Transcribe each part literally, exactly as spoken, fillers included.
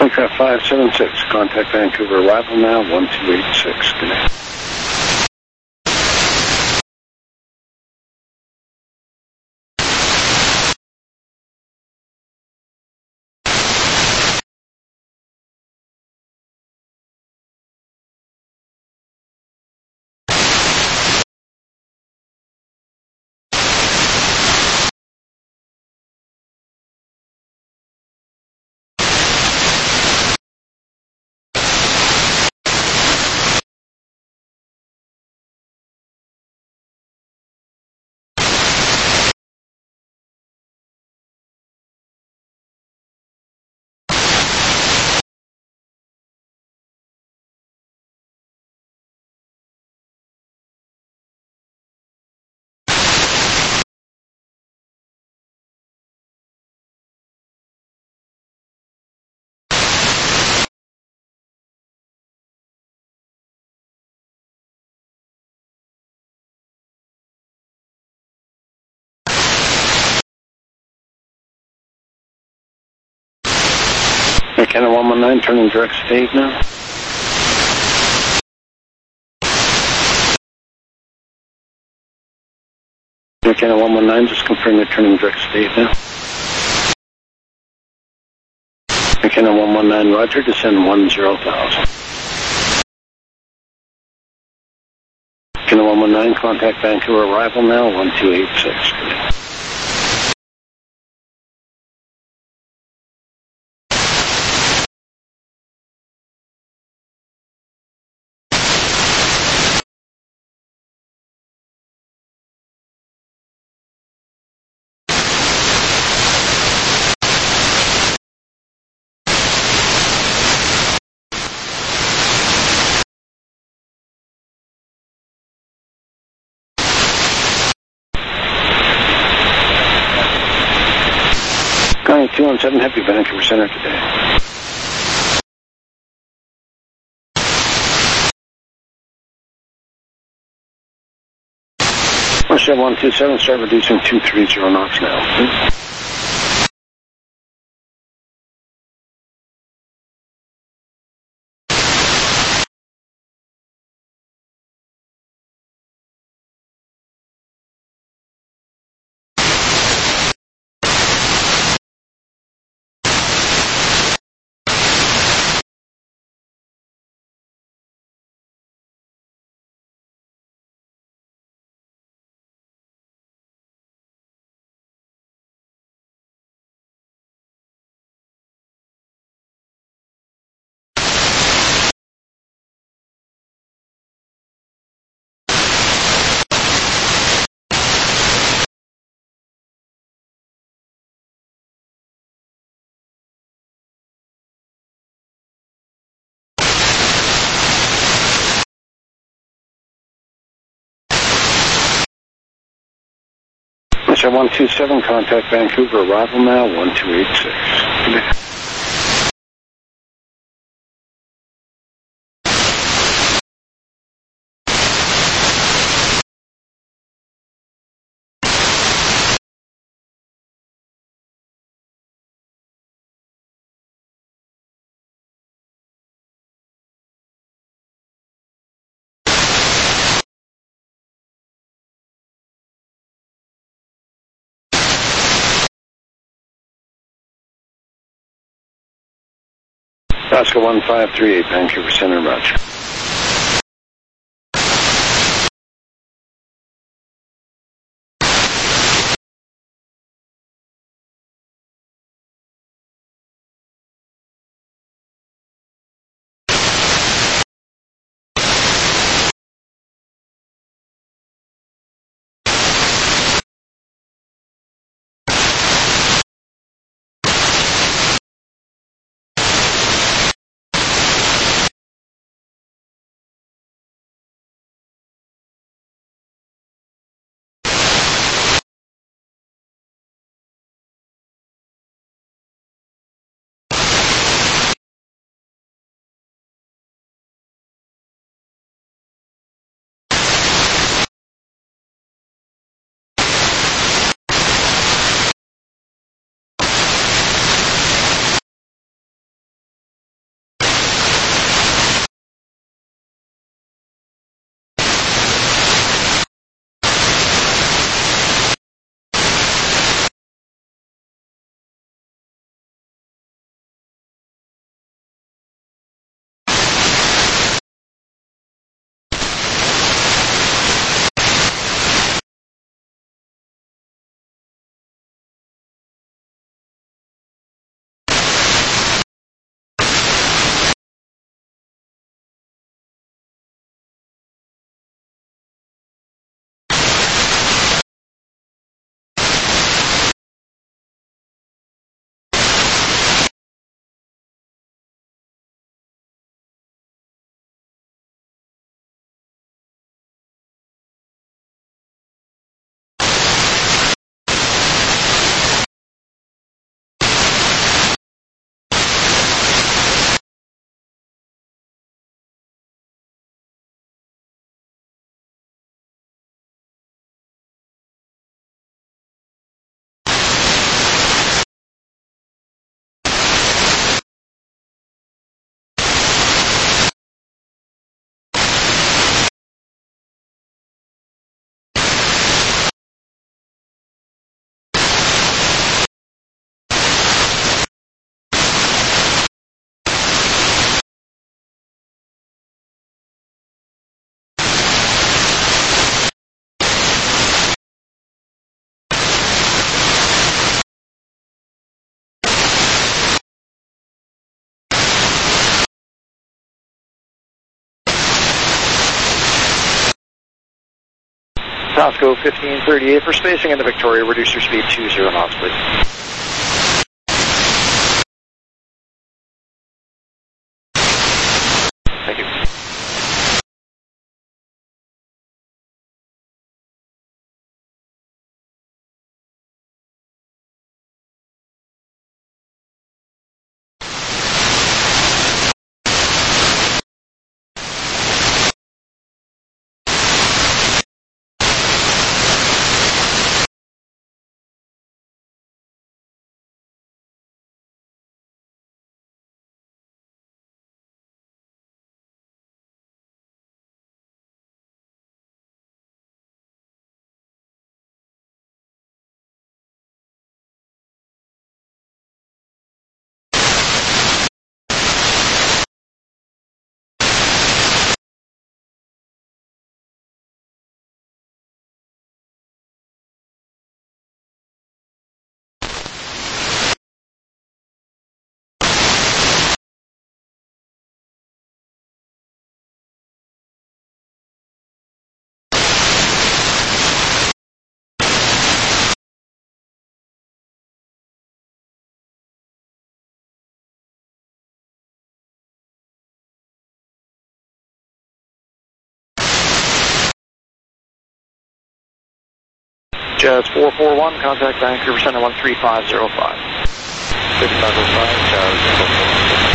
Aircraft five seven six, contact Vancouver, arrival now, one two eight six. Good night. Air Canada one one nine, turning direct state now. Air Canada one one nine, just confirm you're turning direct state now. Air Canada one one nine, roger, descend one zero thousand. Air Canada one one nine, contact Vancouver, arrival now, one two eight six. two one seven, Happy Vancouver Center today. Russia one two seven, start reducing two three zero knots now. Russia one two seven, contact Vancouver, arrival now, one two eight six. Oscar one five three eight, Vancouver Center, roger. Costco fifteen thirty-eight for spacing into Victoria, reduce your speed to zero knots, please. Thank you. Jazz four four one, contact Vancouver Center one three five zero five. three five zero five, Jazz four four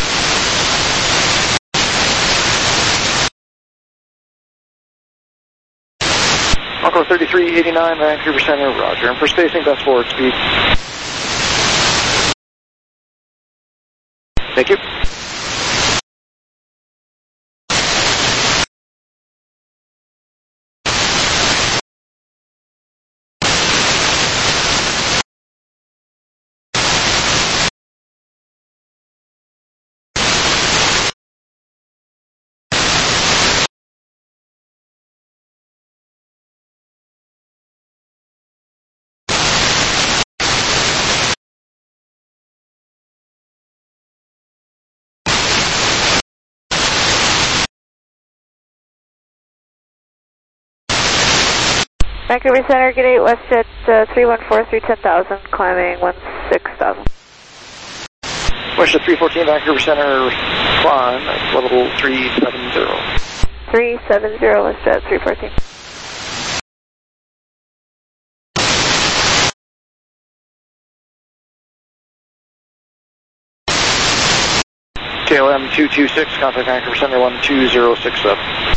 one. Encore thirty-three eighty-nine, Vancouver Center, roger. And for spacing, best forward speed. Thank you. Vancouver Center, get eight, WestJet uh, three one four, three ten thousand, climbing one six thousand. WestJet three fourteen, Vancouver Center, climb at level three seven zero. three seven zero, WestJet three fourteen. K L M two two six, contact Vancouver Center one two zero six seven.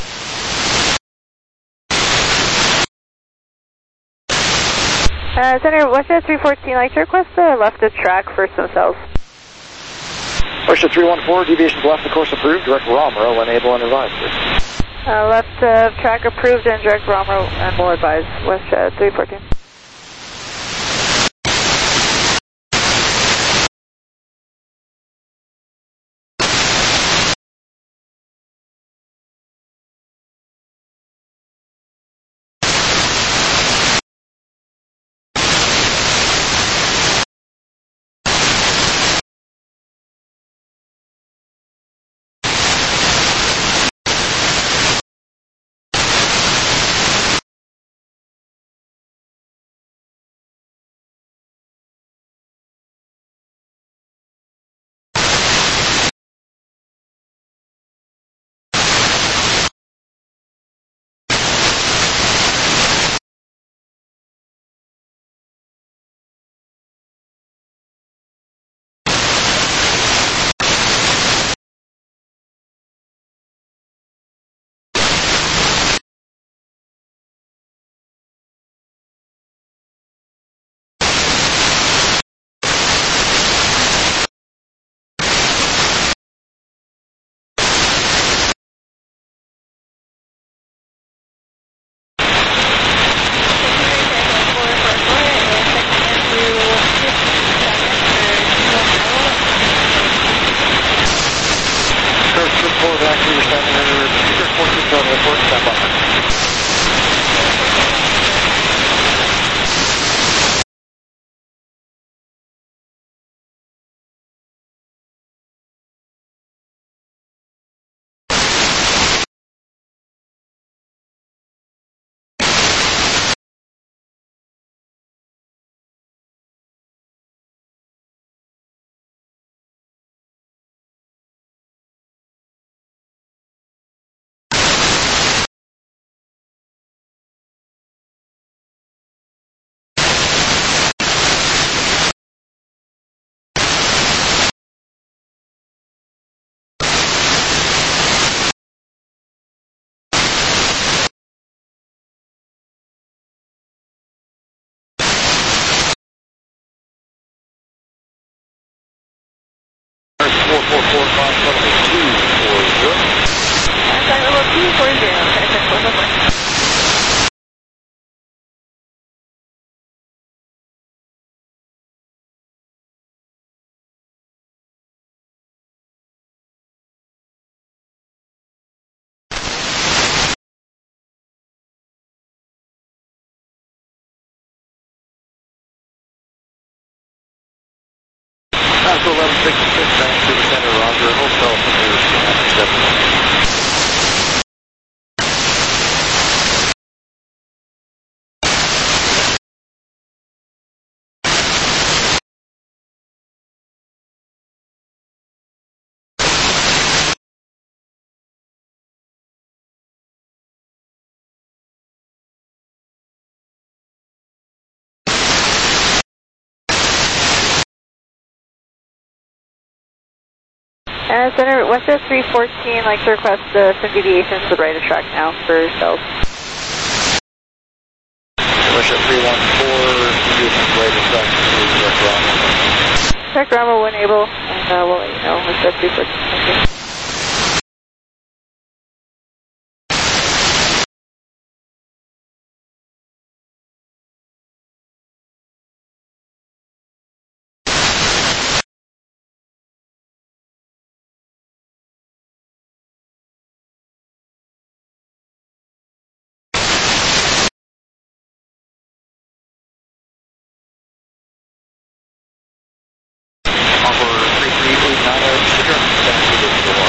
Uh, Center, WestJet three fourteen, like to request the left of track for some cells. WestJet three one four, deviation to left, the course approved, direct Romero, enable and advise, please. Uh, left of track approved and direct Romero and will advise, WestJet three fourteen. four five, level two four zero. Contact level two four zero. Contact level one. Pasco eleven sixty-six, Vancouver Center, Roger. Hotel Premier Scanner seven one. Uh, Center, Westjet three fourteen, like to request uh, some deviations to the right of track now for cells. Westjet three one four, deviations right of track to direct Bravo. Check Bravo when able, and uh, we'll let you know. Westjet three fourteen, thank you. Offer three three eight nine, secure Vancouver four.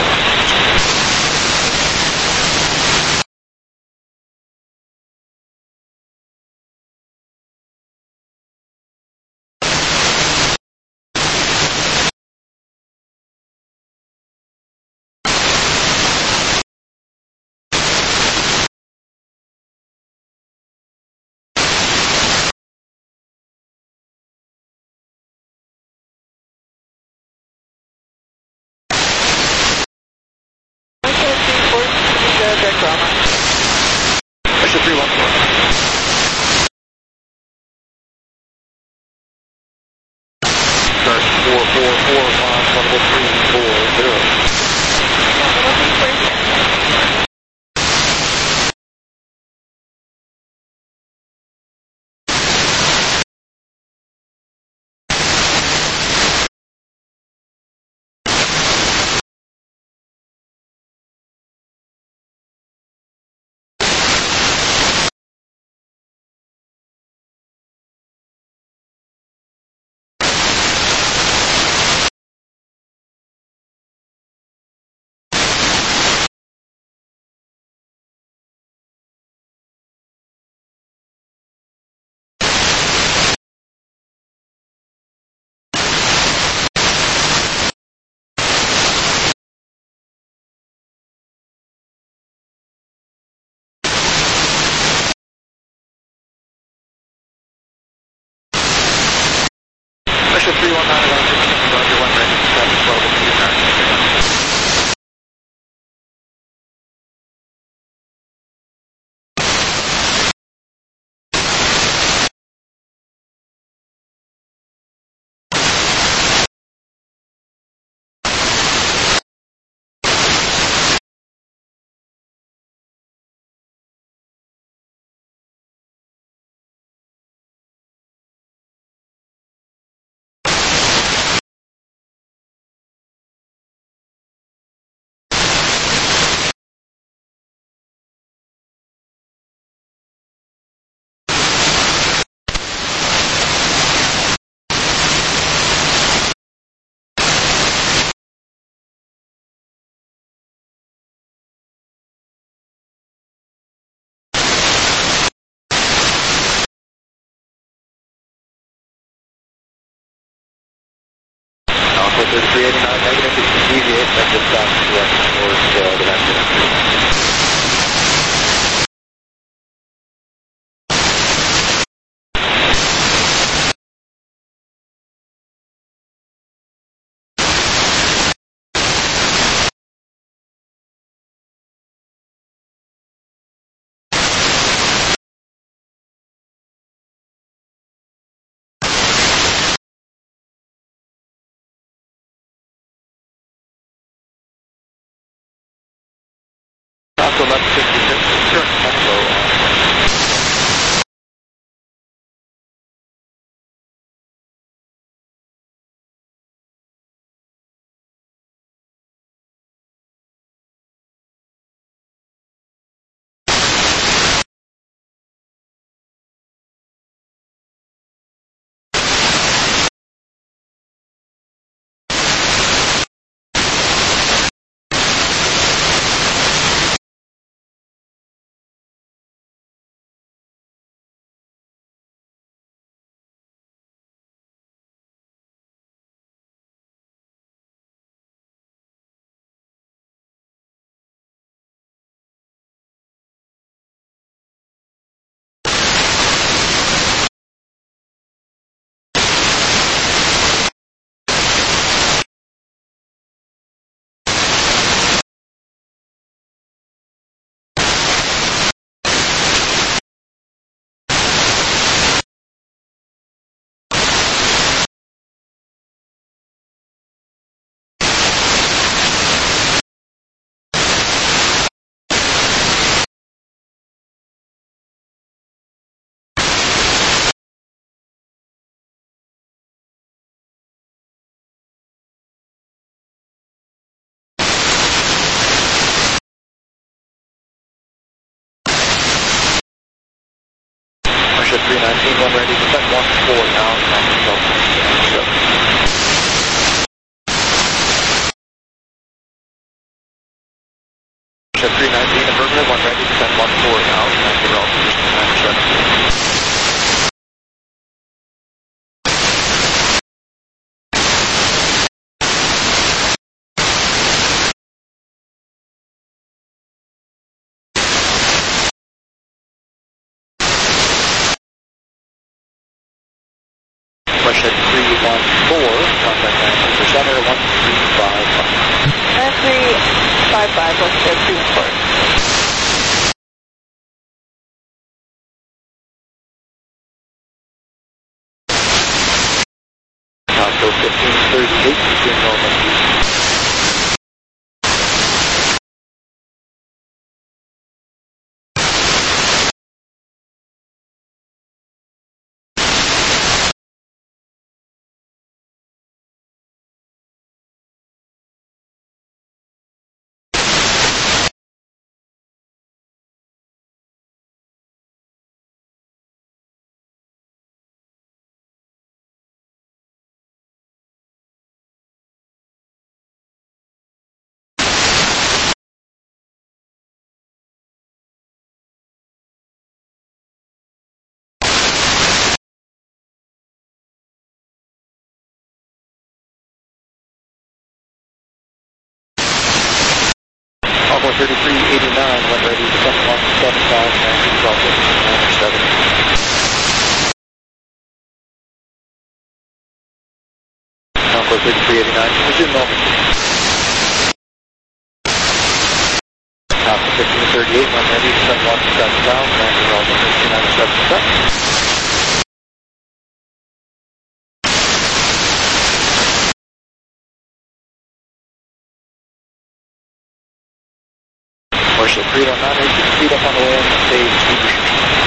Westjet three fourteen, uh, direct Bravo. Westjet three one four. Start four four four five, level three four zero. Level three four zero. Westjet three one nine, Roger, one ready, seven twelve, two nine. Alpha thirty-three eighty-nine, negative, you can deviate, that just stops direction towards uh, the Vancouver. eleven sixty-six, current tempo on. Russia three nineteen, one ready, descent one four now, contact Russia three nineteen, affirmative, one ready, descent one four now, contact Russia. Russia three one four, contact Manchester Center, one three five five. nine three five five, let's go three one four. Osco fifteen thirty-eight, between normal and thirty-three eighty-nine, when ready, descent one seven five, nine Project, nine seven. Concord thirty-three eighty-nine, resume normal. Alpha fifteen thirty-eight, when ready, descent one seven five, nine Project, nine seven. Commercial three one nine, eighteen speed up on the way in, stage speed restriction.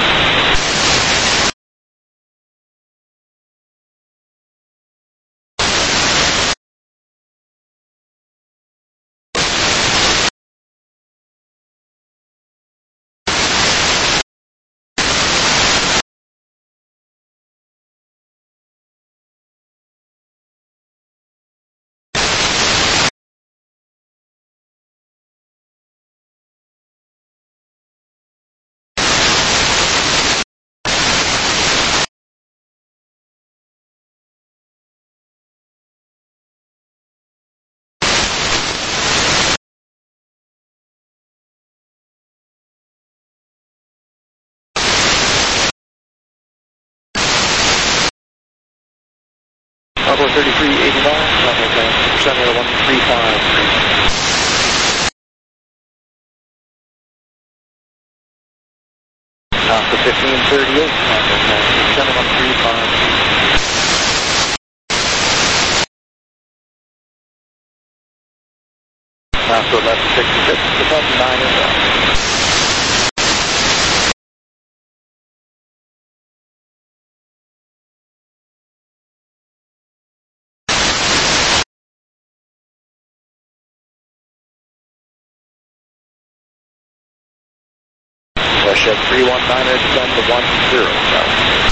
Bravo thirty-three eighty-nine, contact Manchester Center, one three five three. Alpha fifteen thirty-eight, contact Manchester Center, one three five three. Alpha eleven sixty-six, descent nine inbound. WestJet three one nine er, descend to one zero south.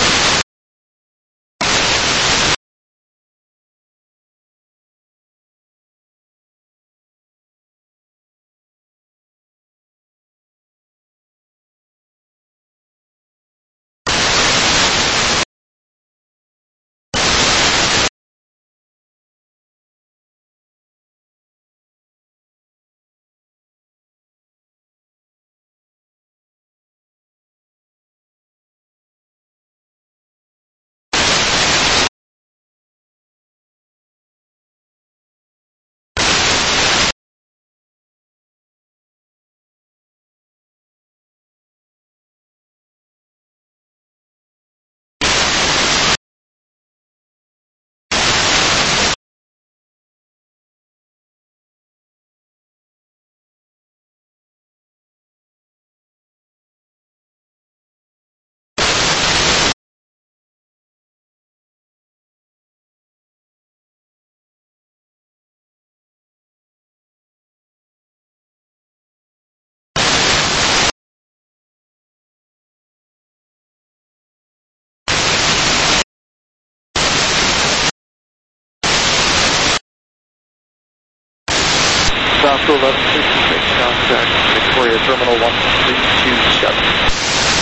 South to eleven sixty-six, contact Victoria Terminal one three two seven.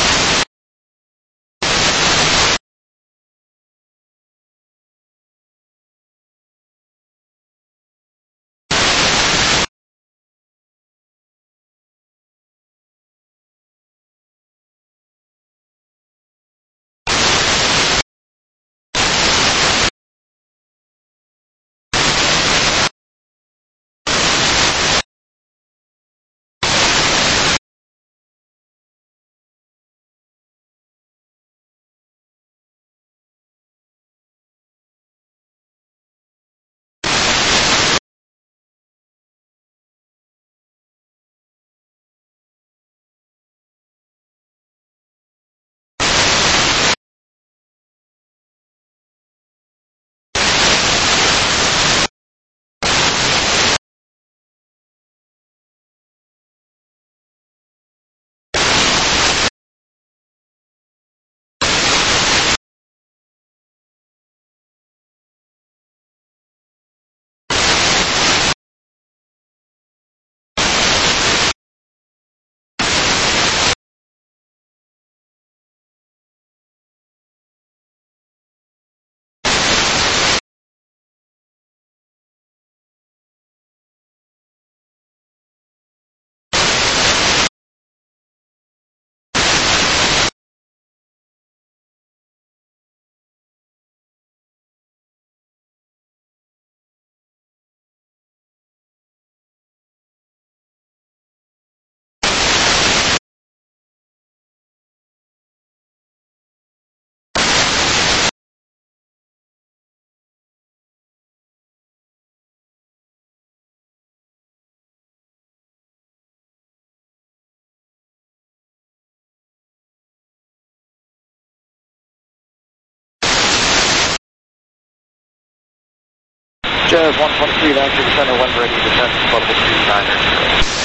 Jazz one twenty-three, Lancer Center, when ready, descend to level two nine er.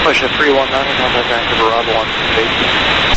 Russia three one nine, contact Vancouver, Rob one two eight.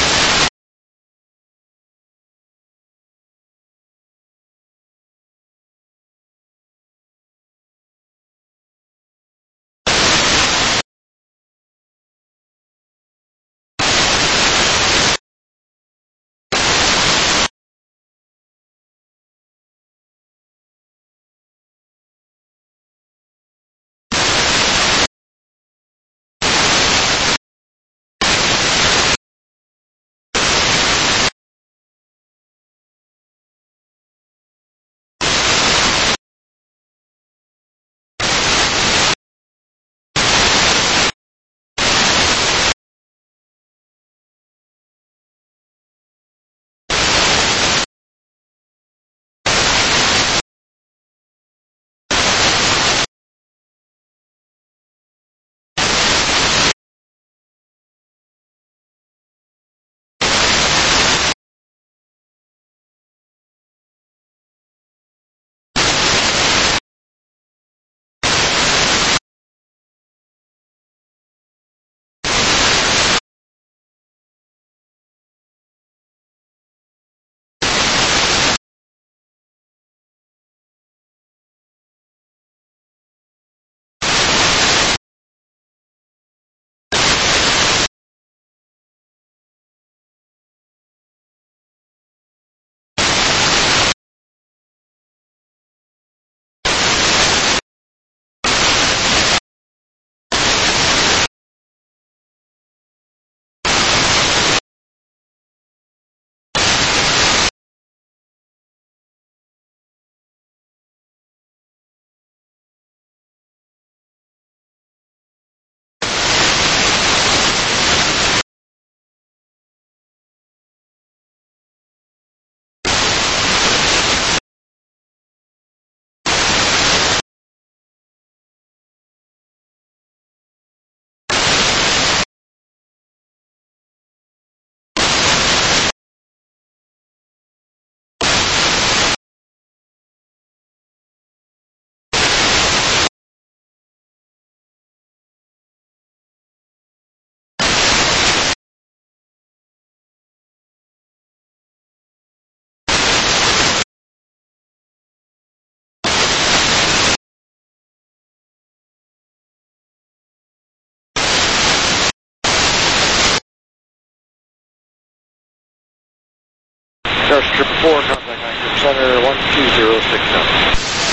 Starship Triple Four, contact Vancouver Center, one two zero six seven.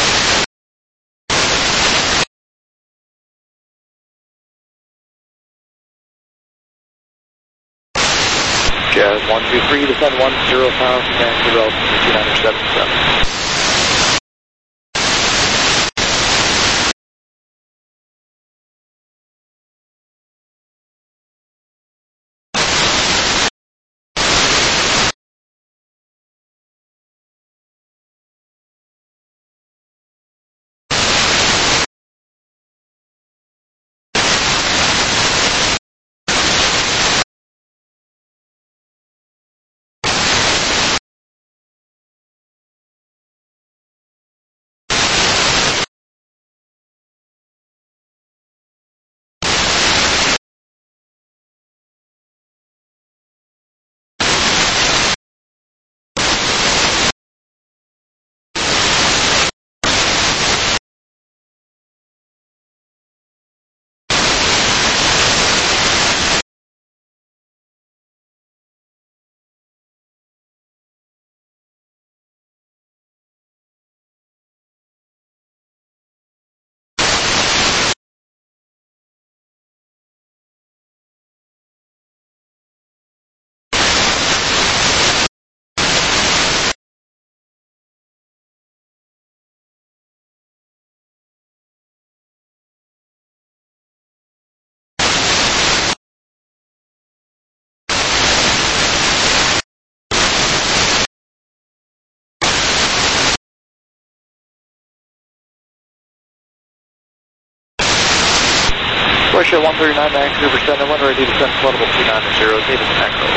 Jazz one two three, descend one zero pounds, Vancouver altitude two nine seven seven. Russia one thirty-nine, Vancouver Center, one ready to descend floodable two nine zero, Davis Echo.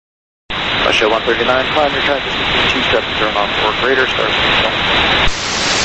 Russia one thirty-nine, climb your transit between two seven zero knots for greater, stars.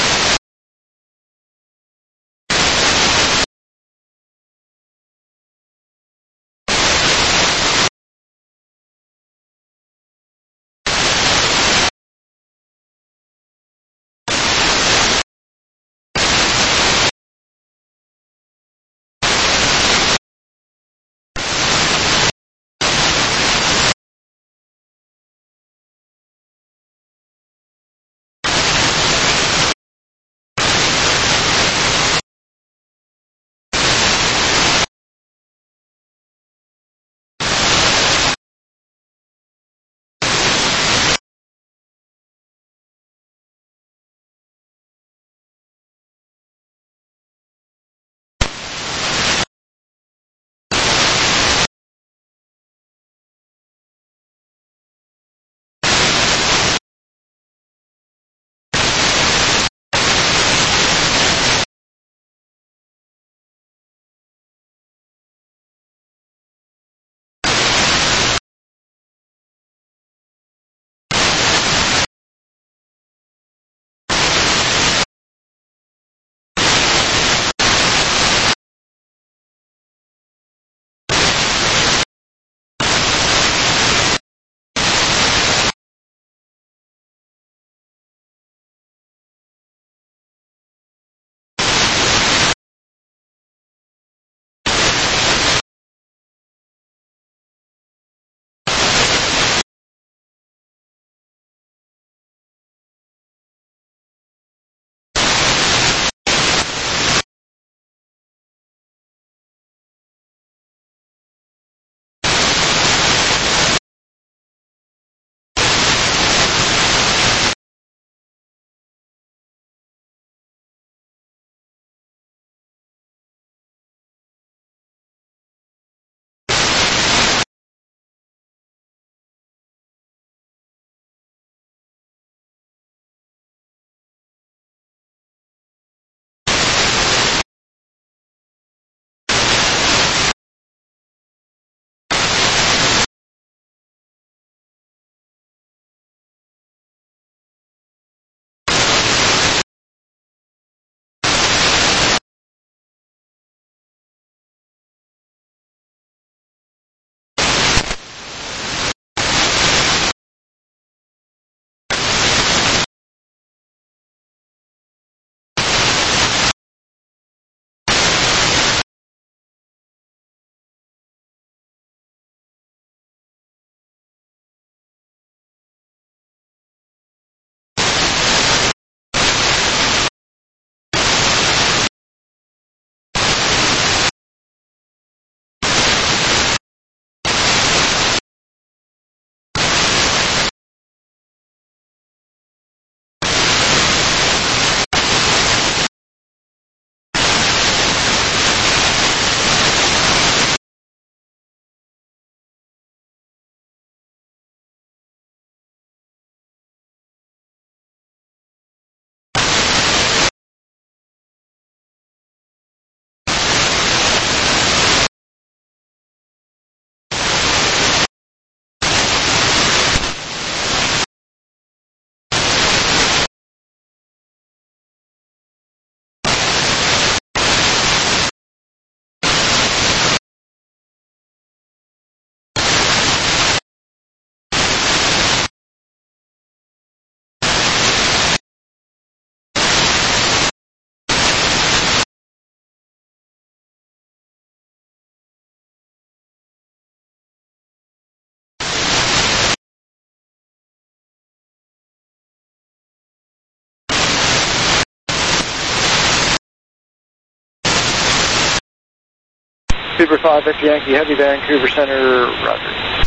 Speedbird five, Victor Yankee, Heavy, Vancouver Center, roger.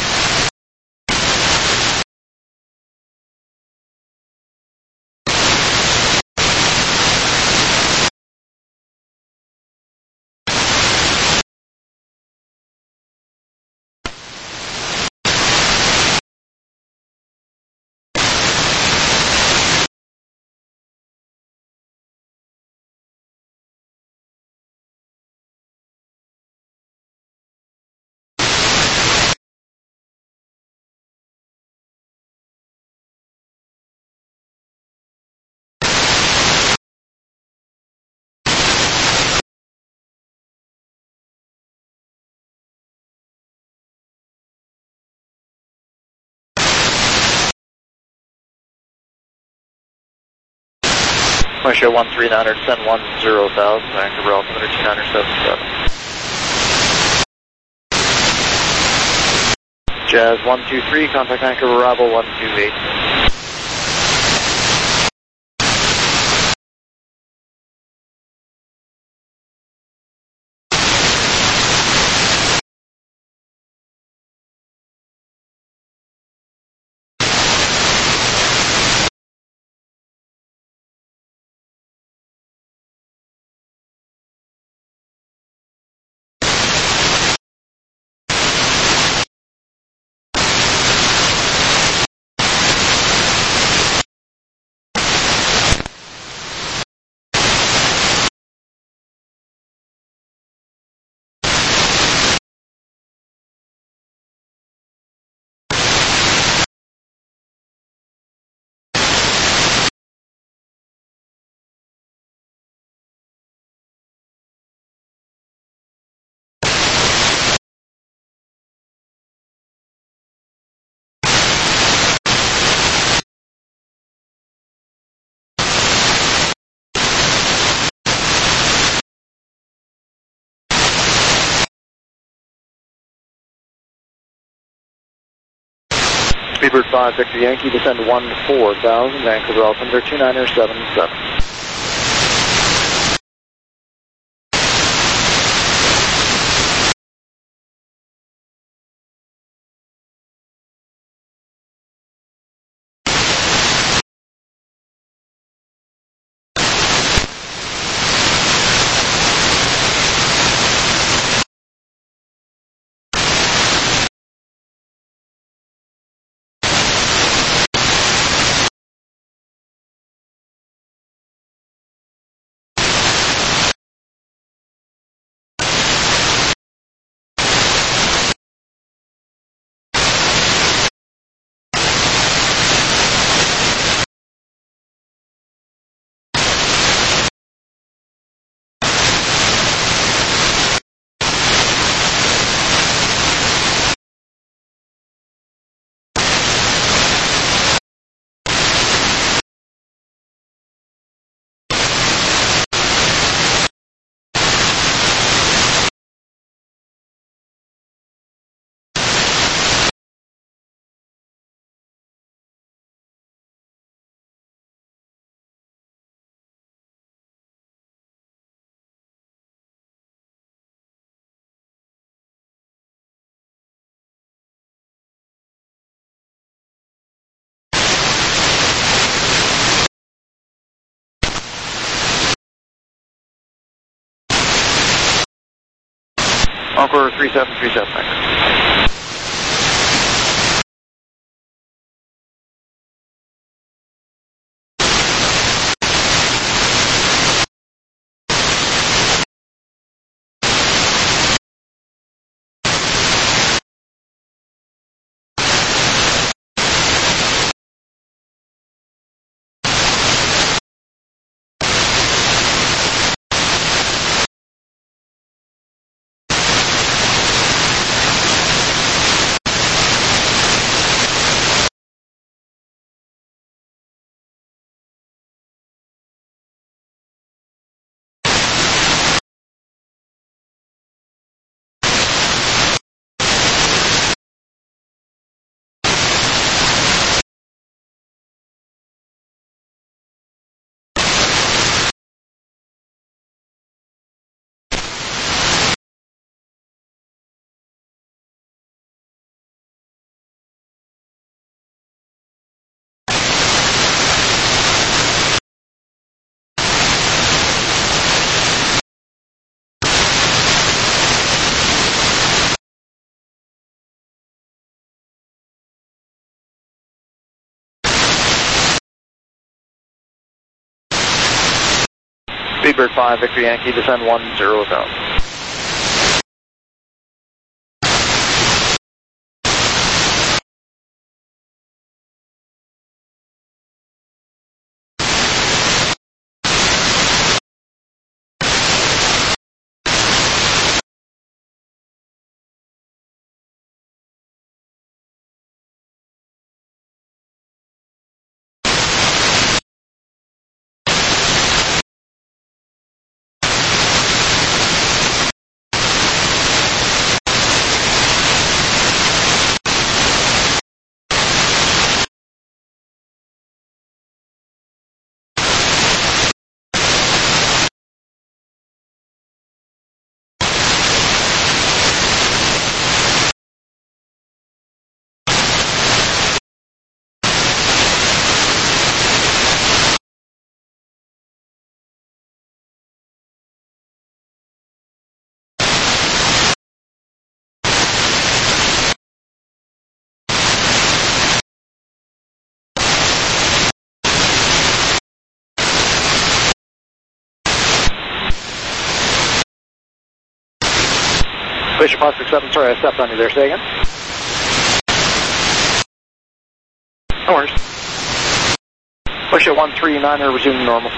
Show one three nine zero, send one zero thousand, Vancouver altimeter two nine seven seven. Jazz one two three, contact Vancouver arrival one two eight. Speedbird five, Victor Yankee, descend one four thousand, Vancouver altimeter two nine seven seven. Encore three seven three seven, thanks. Seabird five, Victor Yankee, descend one zero thousand. Glacier five six seven, sorry I stepped on you there, say again? No worries. Glacier one three nine, resuming normal.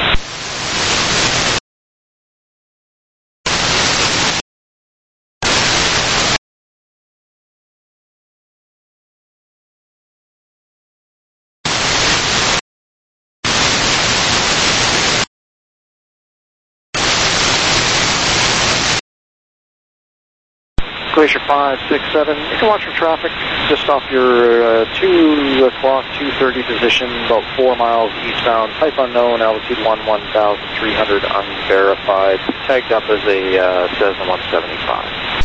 Glacier five six seven, you can watch for traffic just off your uh, two o'clock, two thirty position, about four miles eastbound, type unknown, altitude one one thousand three hundred, unverified, tagged up as a uh, Cessna one seventy-five.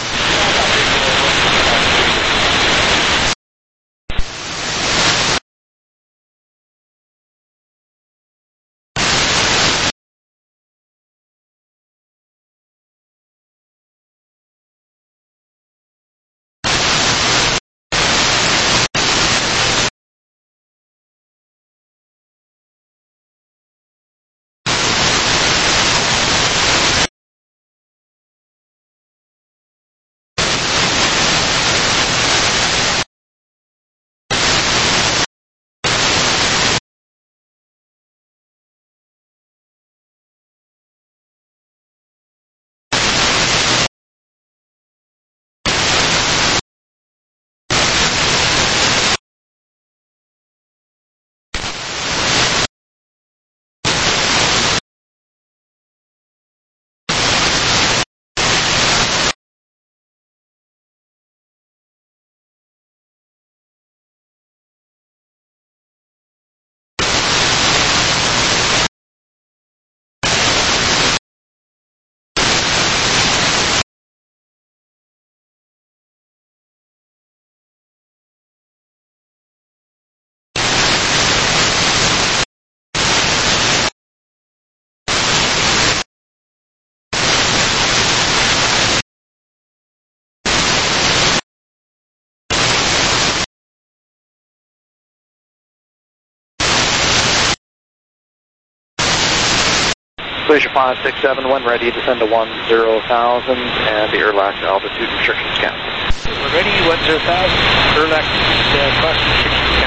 Glacier five six seven, when ready, descend to one zero thousand, and the Erlac altitude restriction scan. When ready, one zero thousand, Erlac uh, cross restriction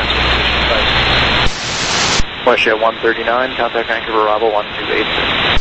cancel. Glacier one thirty-nine, contact Vancouver arrival one two eight six.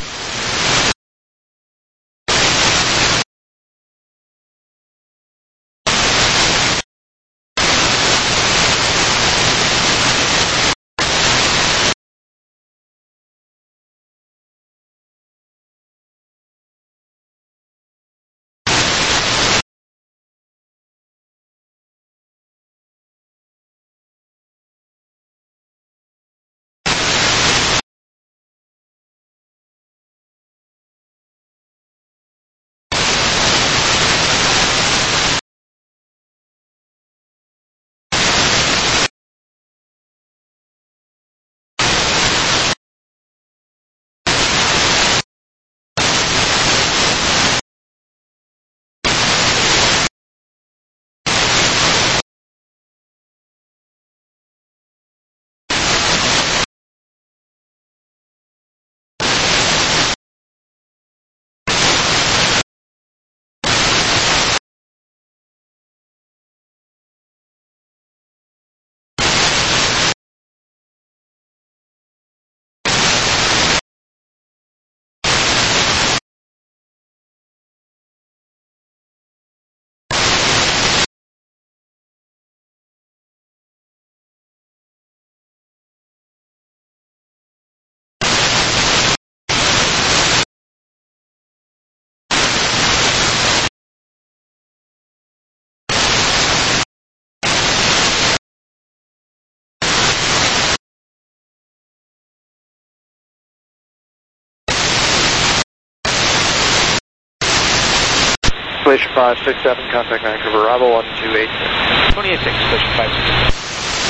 Glacier five six seven, contact Vancouver, arrival one two eight six. twenty-eight six, Glacier five six seven.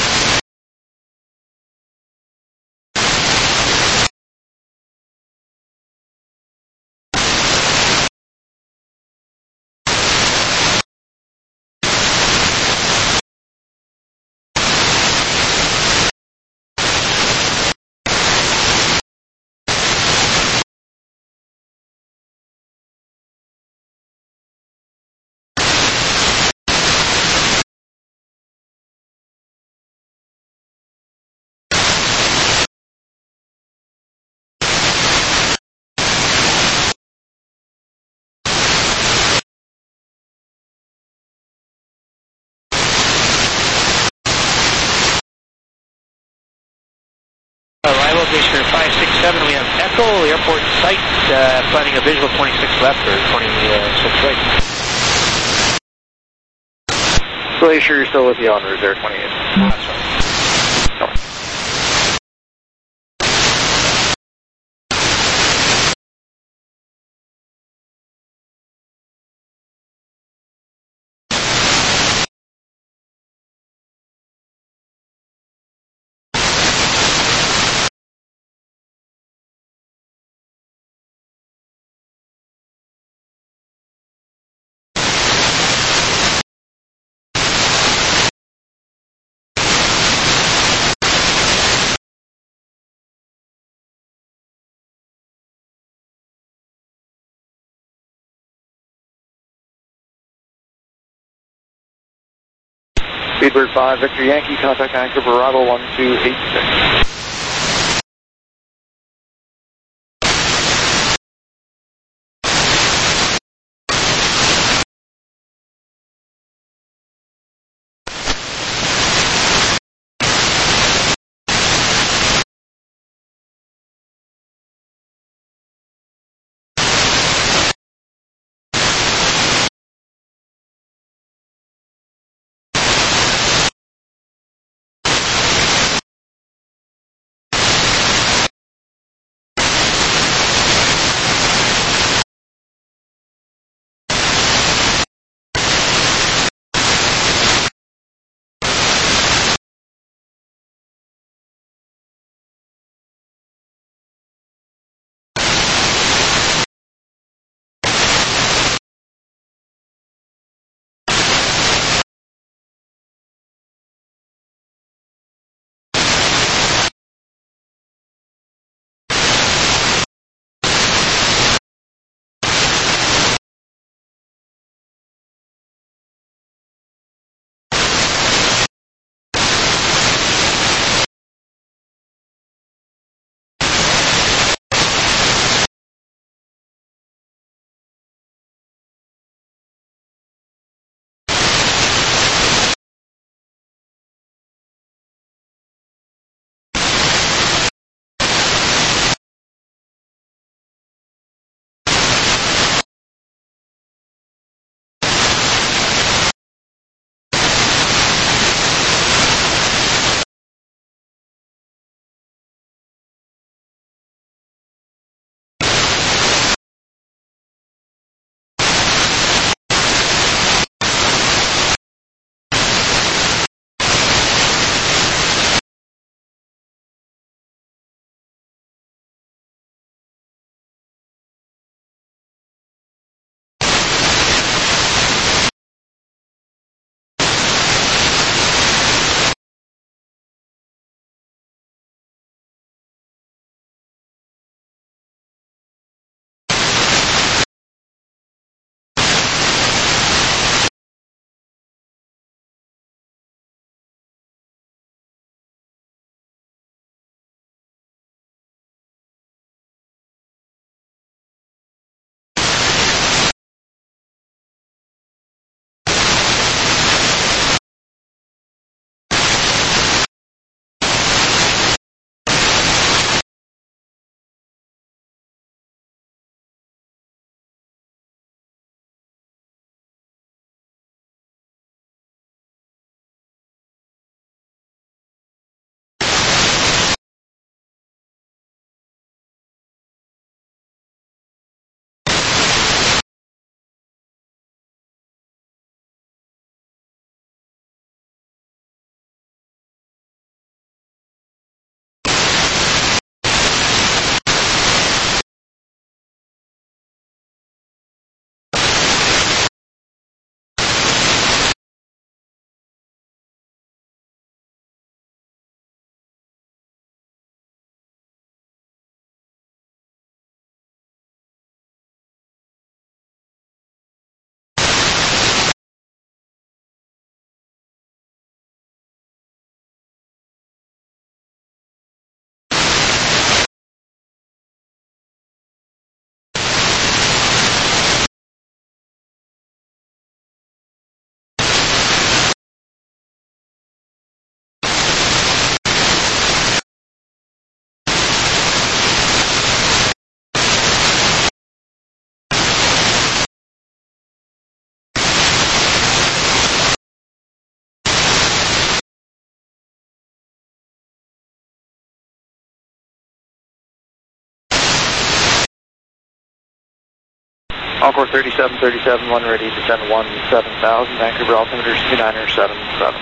Arrival, Glacier five six seven, we have Echo, airport site, uh, planning a visual twenty-six left or twenty-six right. Glacier, you're still with the on route there, twenty-eight. That's right. Speedbird five, Victor Yankee, contact Vancouver, arrival one two eight six. Encore thirty-seven thirty-seven, one ready, descend one seven thousand, Vancouver altimeters two nine seven seven.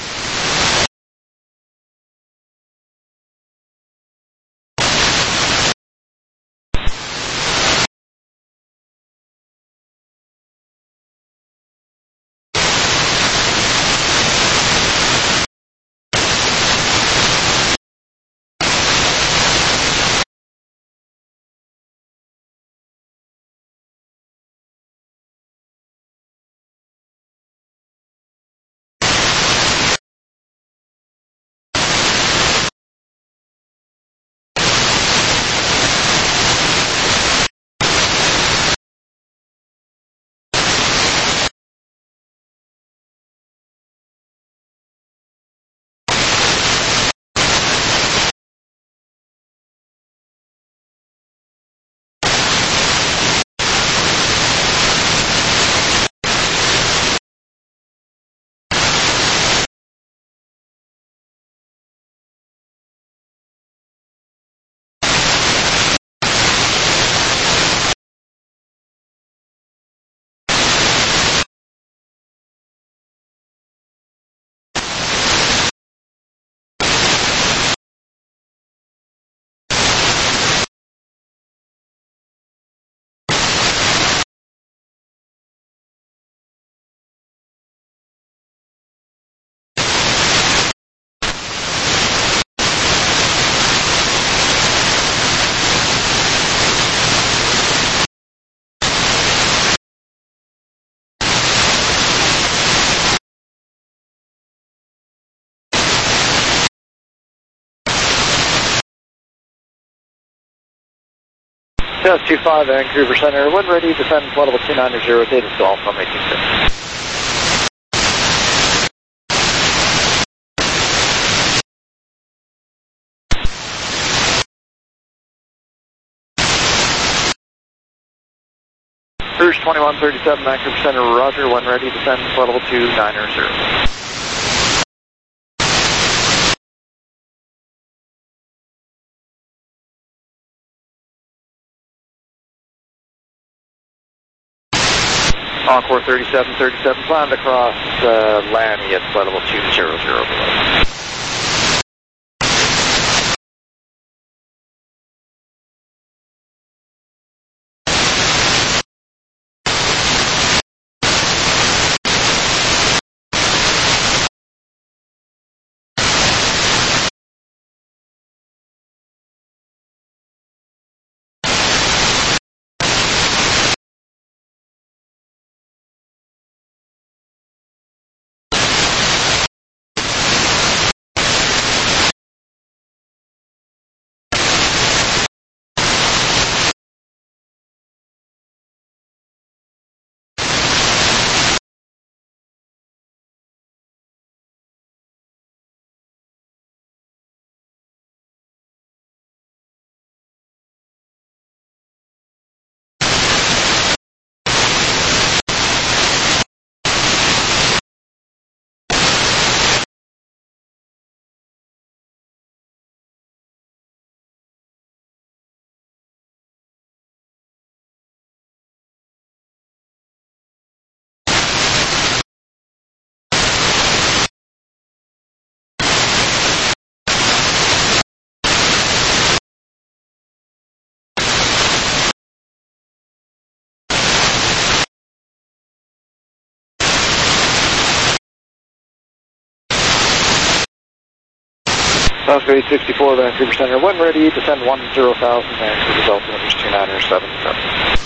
Test two five, Vancouver Center, when ready, descend flight level two nine zero, data to Alpha, making six. Cruise twenty-one thirty-seven, Vancouver Center, roger, when ready, descend flight level two nine zero. Encore thirty-seven thirty-seven, planned across uh, Lanny at flight level two zero zero below. Oscar eight sixty-four, Vancouver Center, when ready, descend one zero thousand, Vancouver altimeters two nine seven seven.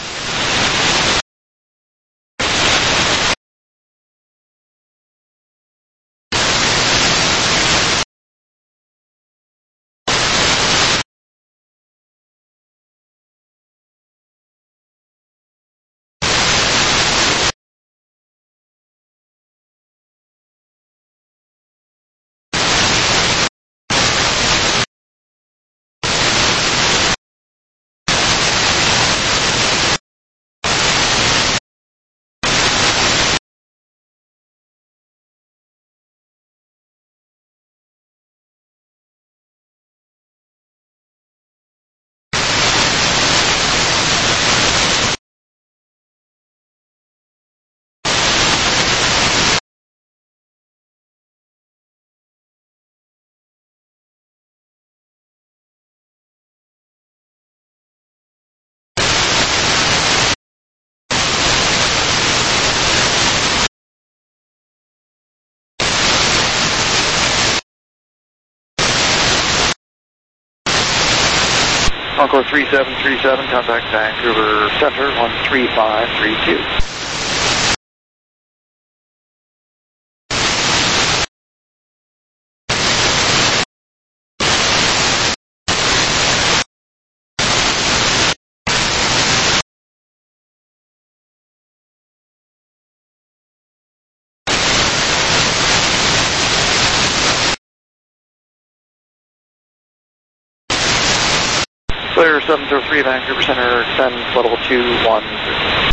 Encore three seven three seven, contact Vancouver Center, one three five three two. Clear seven zero three, Vancouver Center, extend level two one zero.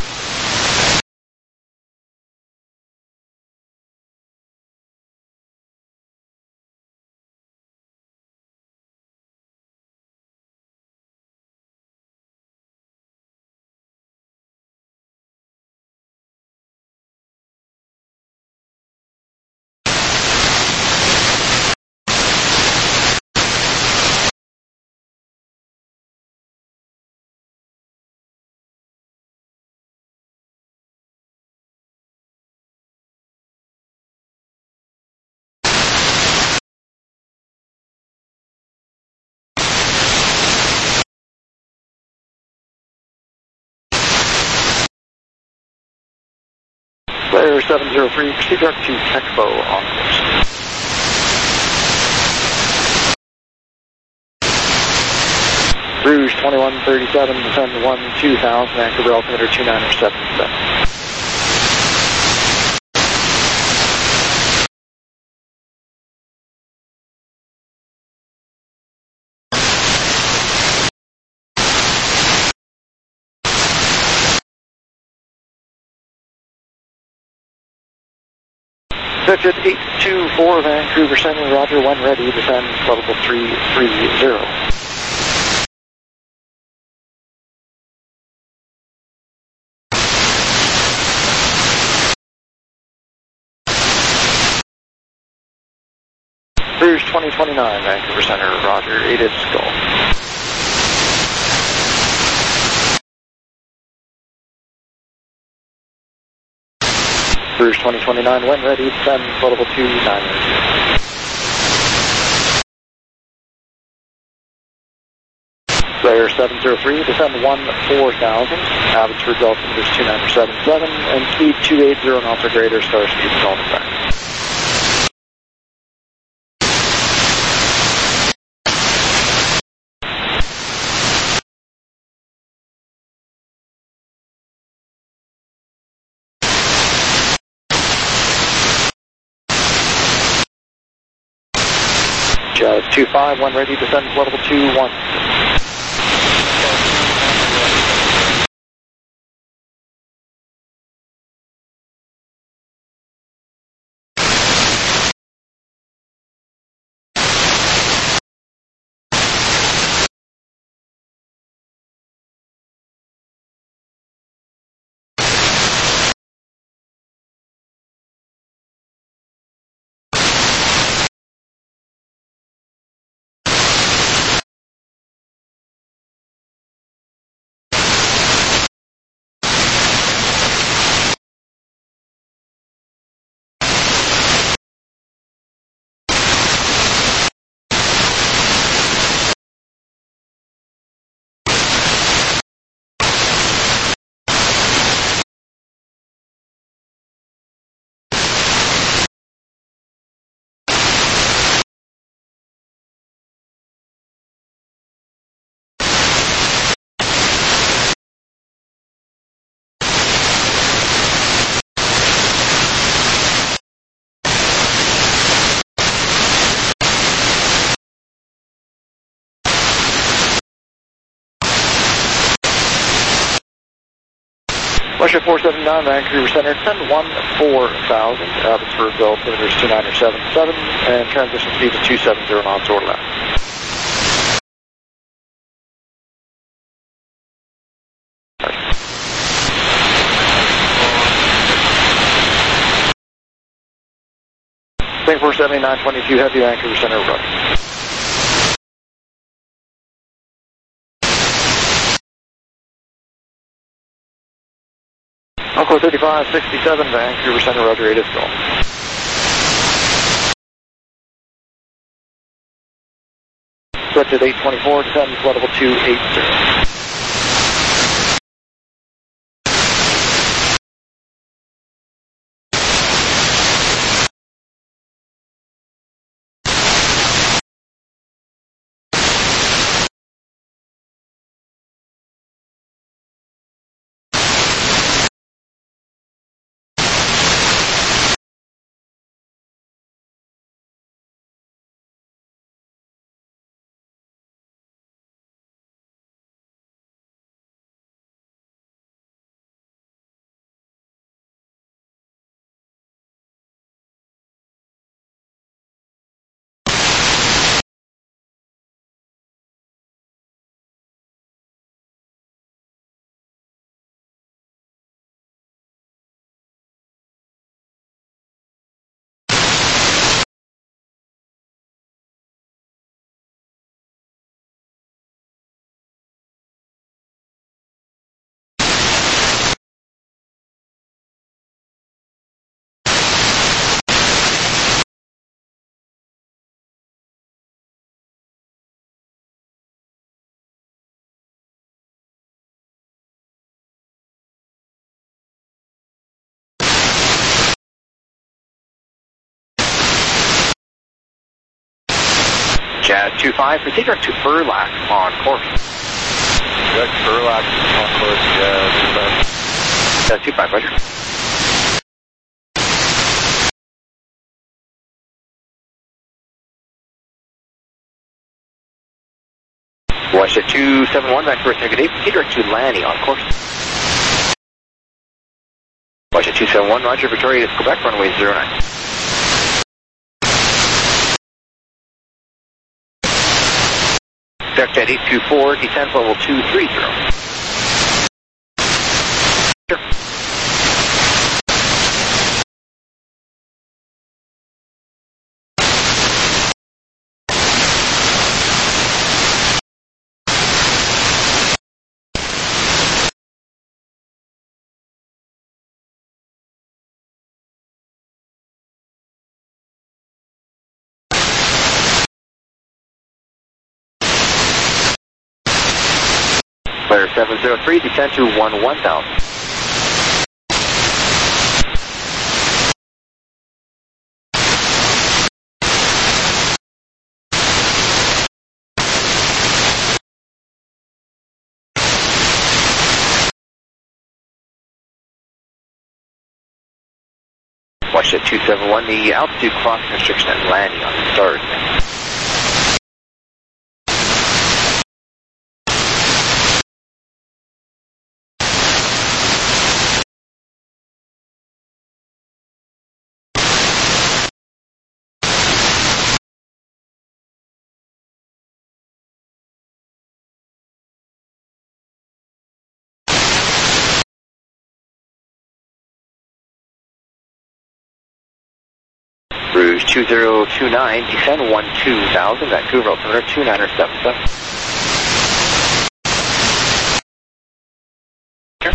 Clear seven zero three, proceed direct to Expo on course. Rouge twenty-one thirty-seven, descend one two thousand, Vancouver altimeter two nine seven seven. Pitch at eight two four, Vancouver Center, roger, when ready, descend level three three zero. Rouge twenty twenty-nine, Vancouver Center, roger, eight is Golf. Rouge twenty twenty-nine, when ready, descend level two nine zero. Player seven zero three, descend one four thousand, Abbotsford altimeter is two nine seven seven, and speed two eighty knots or greater, star speed is on effect. Jazz two five, when ready, descend level two one. Russia four seven nine, Vancouver Center, send one four thousand, Abbotsford altimeter is two nine seven seven, and transition speed is two seven zero knots or less. Singapore seventy-nine twenty-two, heavy, Vancouver Center, run. Encore thirty-five sixty-seven, Vancouver Center, roger, eight is Golf. Corrected eight twenty-four, descend flight level two eighty. Jazz two five, proceed direct to Burlack on course. Direct to Burlack on course, Jazz Jazz two five, roger. Washington two seven one, Vancouver Center, good day, proceed direct to Lanny on course. Washington two seven one, roger, Victoria, Quebec, runway zero nine. Direct at eight two four, descent level two three zero. Sure. Flare seven zero three, descend to one one thousand. Watch at two seven one, the altitude crossing restriction at landing on the start. Rouge two zero two nine, descend one two thousand, Vancouver altimeter two niner seven seven. Sure.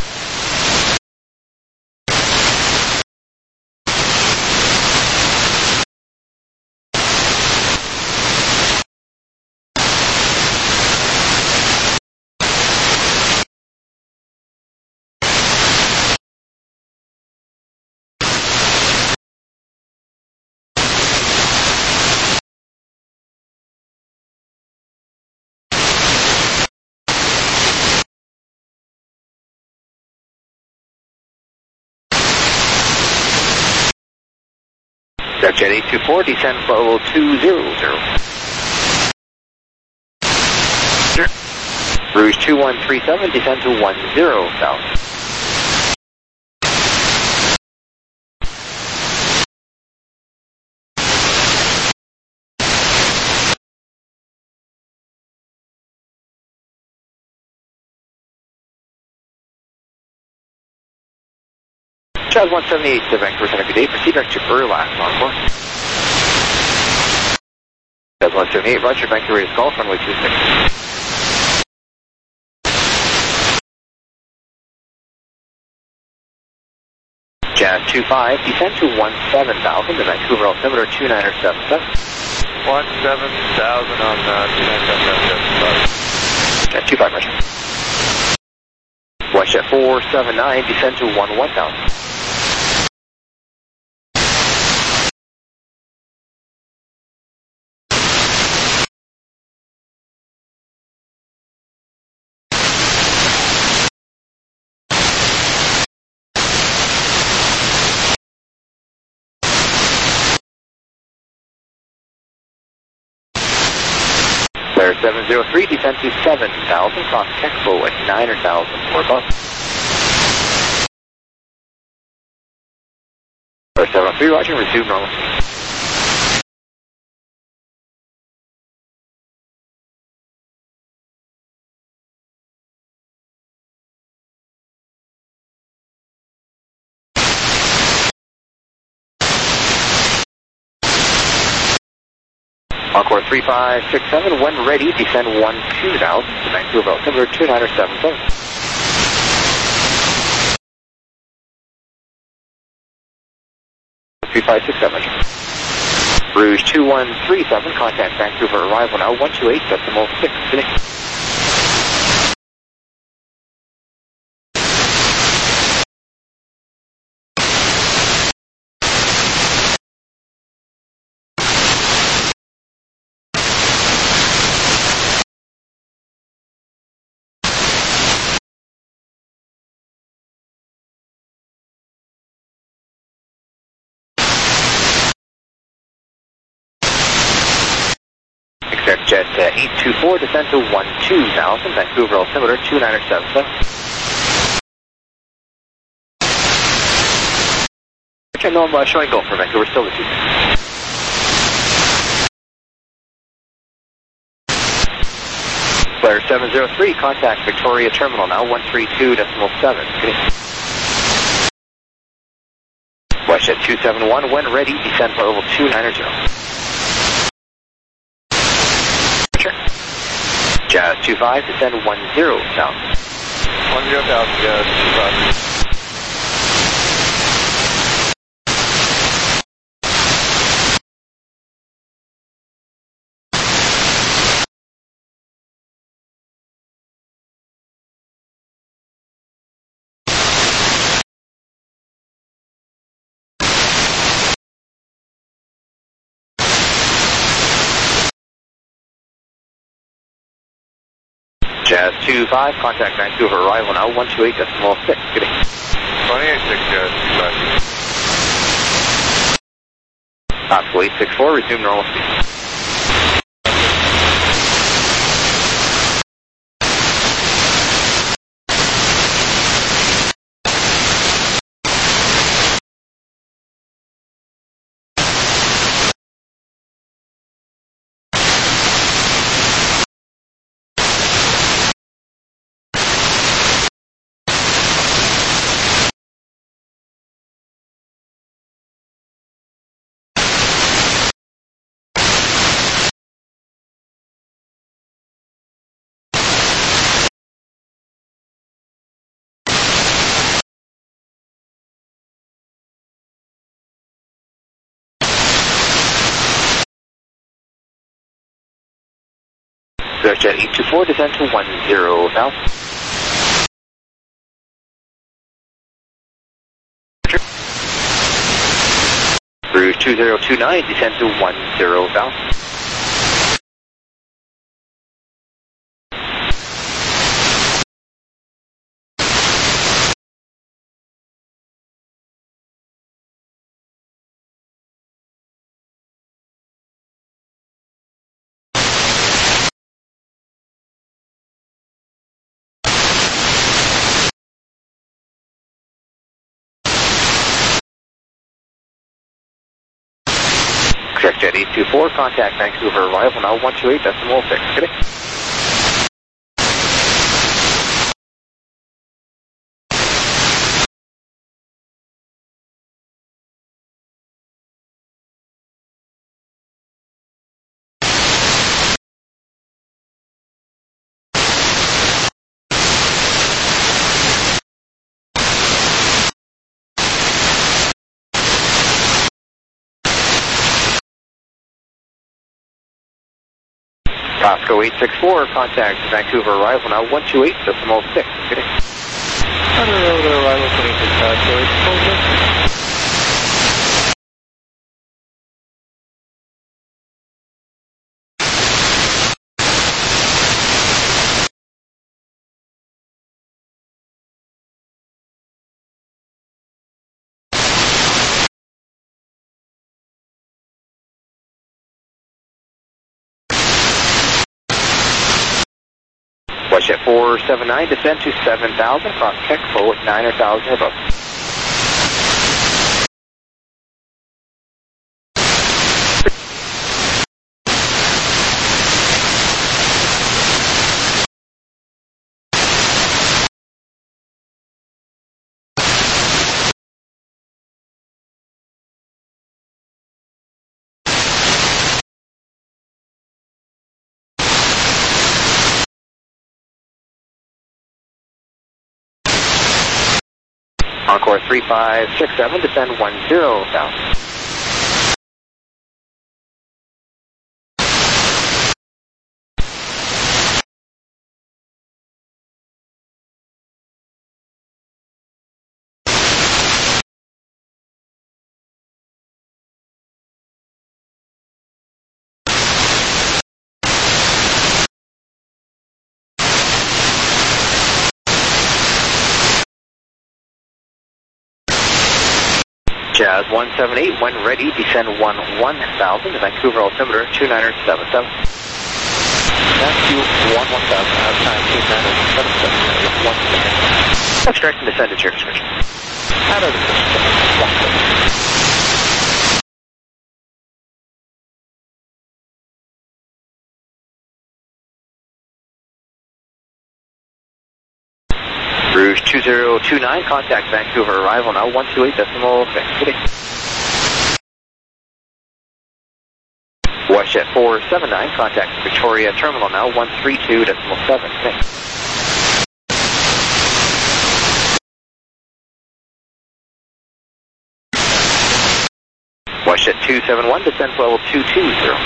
Jet eight two four, descend flight level two zero zero. Sure. Rouge two one three seven, descend to one zero thousand. Jazz one seventy-eight to Vancouver Center, good day, proceed direct to Burlack on course. Jazz one seventy-eight, roger, Vancouver is golf, runway two six. Jazz two five, descend to one seven thousand, the Vancouver altimeter two nine seven seven. one seven thousand on uh, two nine seven seven. Jazz two five, Roger. WestJet four seven nine, descend to one one thousand. Flare seven zero three, descend to seven thousand, cross Texel at nine thousand or above. Flare seven oh three, Roger, resume normal speed. Encore three five six seven, when ready, descend one two thousand to Vancouver altimeter two nine seven seven. three five six seven. Rouge two one three seven, contact Vancouver arrival now, one two eight decimal six. Jet uh, eight two four, descend to one two thousand, Vancouver altimeter two nine seven seven. Okay, no, I'm uh, showing go for Vancouver, still the two. Flare seven zero three, contact Victoria Terminal now, one three two decimal seven. WestJet two seven one, when ready, descend for level two nine zero. Jazz two five, descend one zero thousand. one zero thousand, Jazz two five. Jazz two five, contact Vancouver arrival now, one two eight decimal six. Good day. twenty-eight six, Jazz two five. Oscar eight six four, resume normal speed. WestJet eight two four, descend to one zero thousand. Rouge two zero two nine, descend to one zero thousand. Jet eight two four, contact Vancouver arrival now, one two eight decimal six. Good day. Costco eight six four, contact Vancouver arrival now one two eight decimal six. Good day. On the road arrival twenty-six Costco eight four. WestJet four seven nine, descend to seven thousand, cross Keck, forward nine thousand above. Encore three five six seven, descend one zero thousand. Jazz one seven eight, when ready, descend one one thousand to Vancouver altimeter two nine seven seven. That's you one one thousand, out of time two nine seven seven, one seven. That's correct, and descend at your discretion. Out of the system, one seven. Rouge two zero two nine, contact Vancouver arrival now one two eight decimal six. Good day. WestJet four seven nine, contact Victoria terminal now one three two decimal seven. Thanks. WestJet two seven one, descent level two two zero.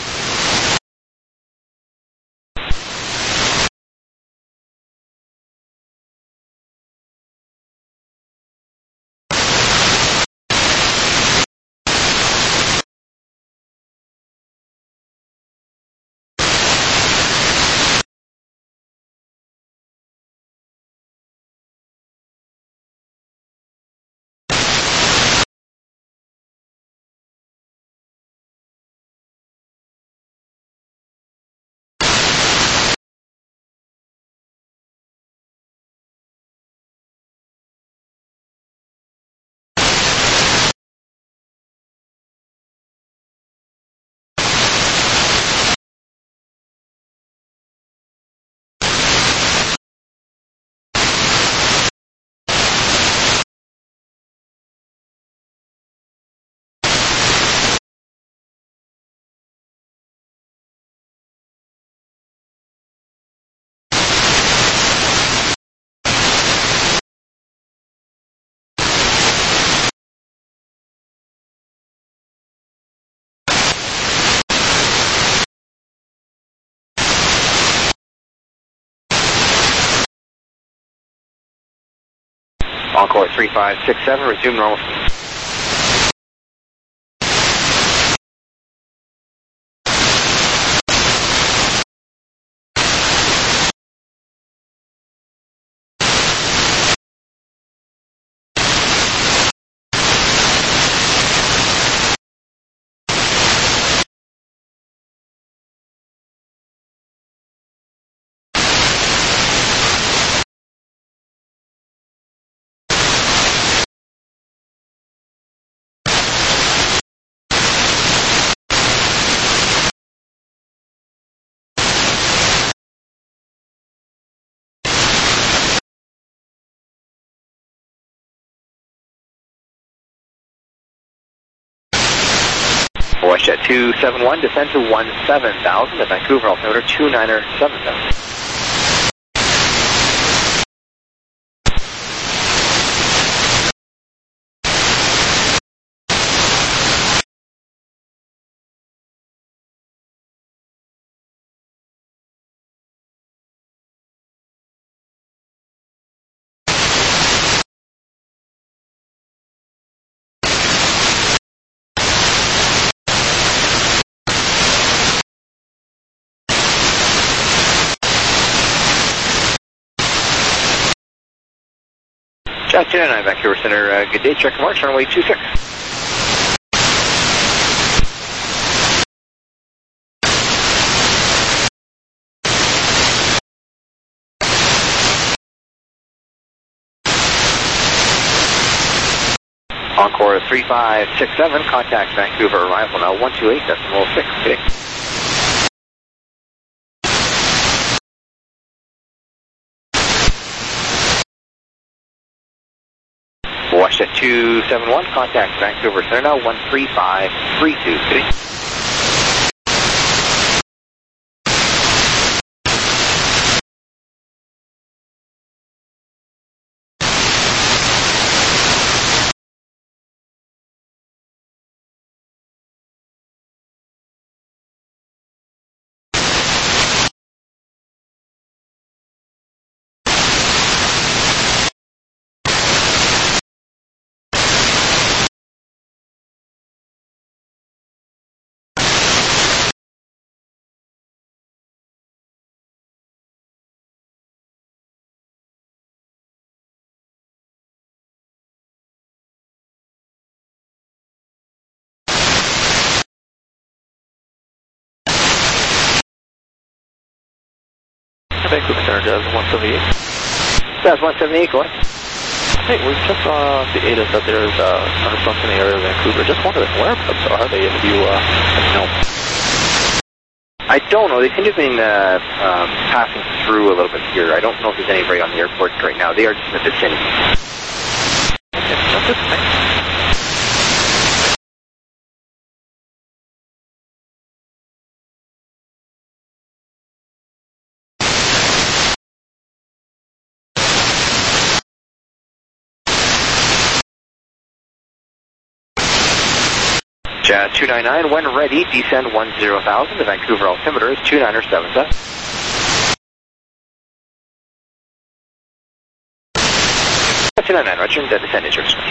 Encore three five six seven, resume normal speed. WestJet two seven one, descend to one seven thousand at Vancouver altimeter two nine seven seven. Jet two nine nine, Vancouver Center, uh, good day, check march, runway two six. Encore three five six seven, contact Vancouver arrival now one two eight decimal six. Okay. WestJet two seven one, contact Vancouver Center now one three five three two. Okay. Vancouver Center, Jazz one seventy-eight. Jazz one seventy-eight, go ahead. Hey, we just saw the A T I S that there's uh, thunderstorms in the area of Vancouver. Just wondering, whereabouts are they if you uh, know? I don't know. They seem to have been uh, um, passing through a little bit here. I don't know if there's any right on the airport right now. They are just in the vicinity. Okay, that's it. Thanks. Jazz two nine nine, when ready, descend one zero thousand. The Vancouver altimeter is two niner seven seven. two nine nine, Roger, the descend is yours.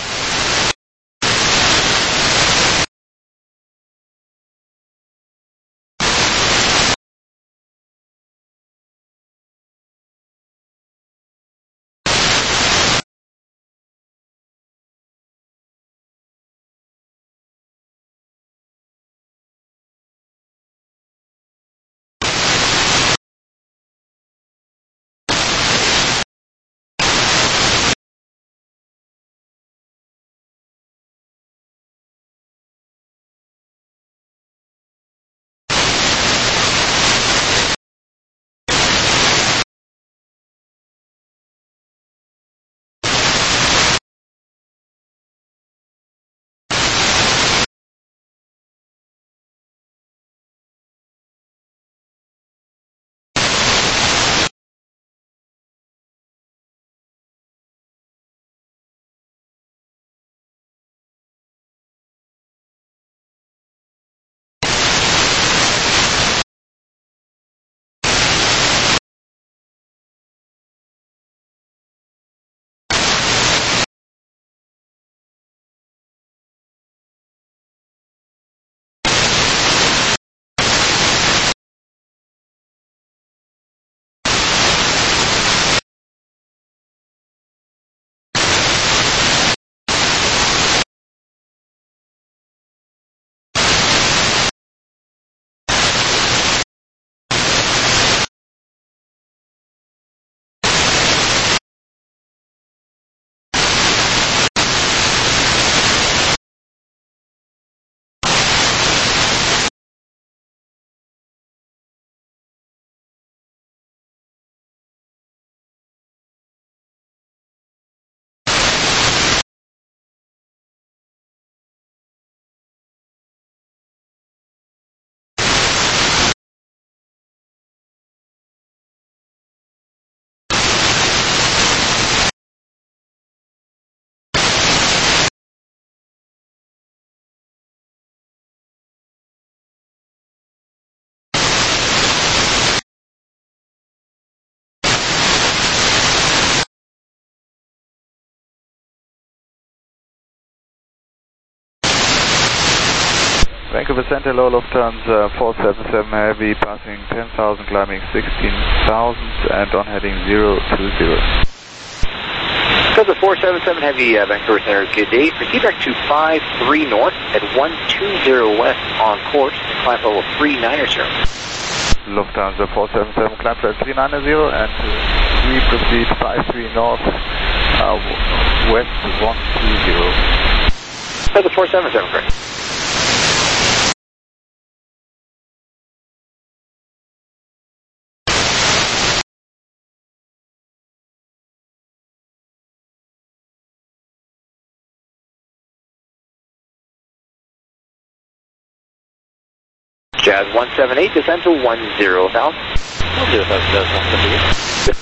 Vancouver Center, low Lufthansa four seven seven Heavy, passing ten thousand, climbing sixteen thousand, and on heading zero two zero. So the four seven seven Heavy, uh, Vancouver Center, good day. Proceed back to five three north at one two zero west on course. Climb level three niner zero. Lufthansa four seven seven, climb flight three nine zero, and we proceed five three north, uh, west one two zero. So the four seven seven, correct. Jazz one seven eight, descend to one zero thousand. one zero thousand, Jazz one seven eight.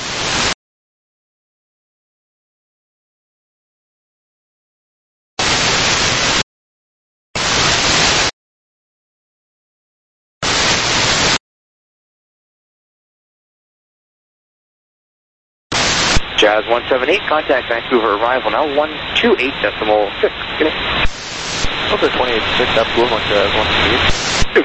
Jazz one seven eight, contact Vancouver arrival now, one two eight decimal six. Good day. Over twenty-eight six, absolute one, Jazz one seven eight.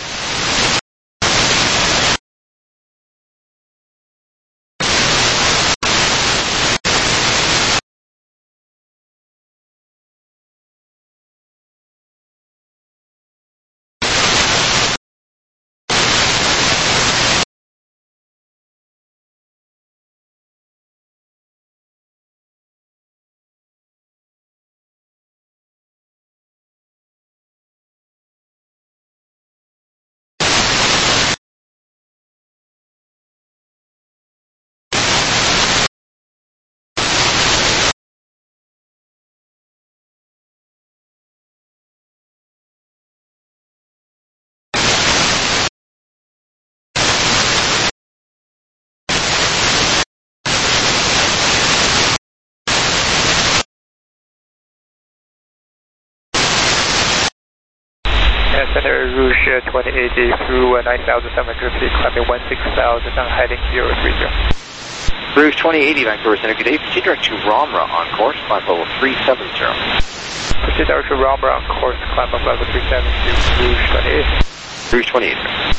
Center Rouge twenty eighty through uh, nine thousand seven hundred feet, climbing one six thousand, on heading zero three zero. Rouge twenty eighty, Vancouver Center, good day. Proceed direct to Ramra on course, climb level three seven zero. Proceed direct to Ramra on course, climb up level three seven to Rouge twenty eighty. Rouge twenty eighty.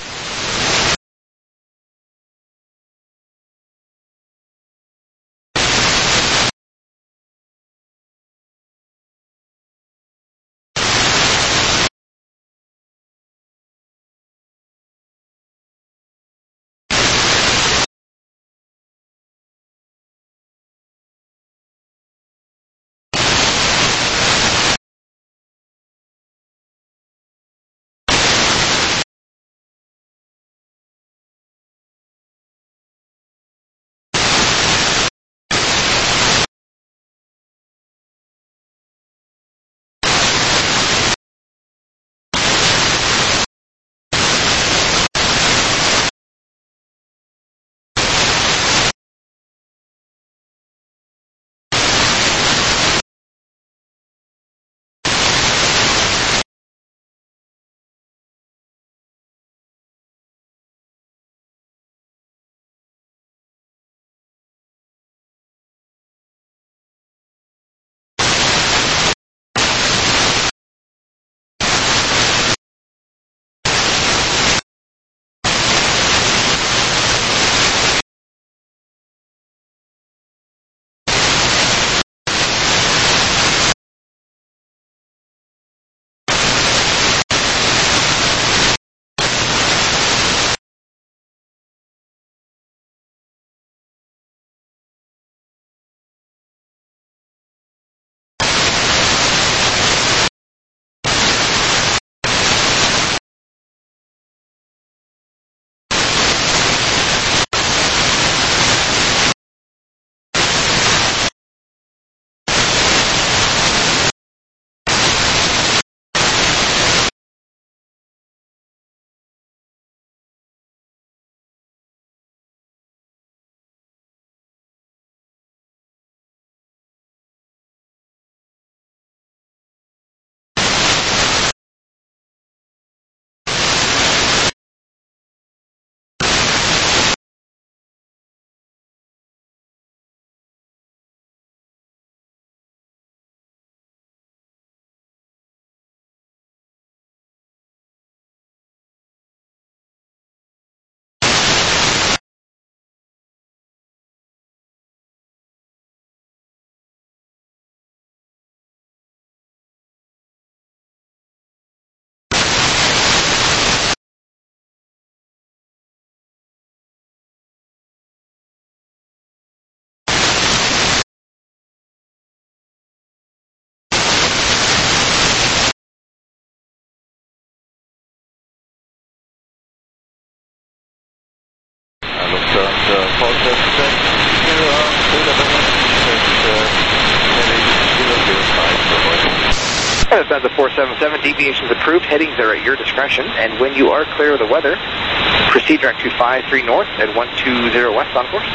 Lufthansa four seven seven, deviations approved, headings are at your discretion, and when you are clear of the weather, proceed direct to five three north at one two zero west on course.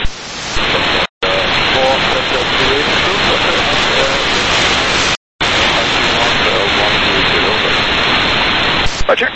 Roger.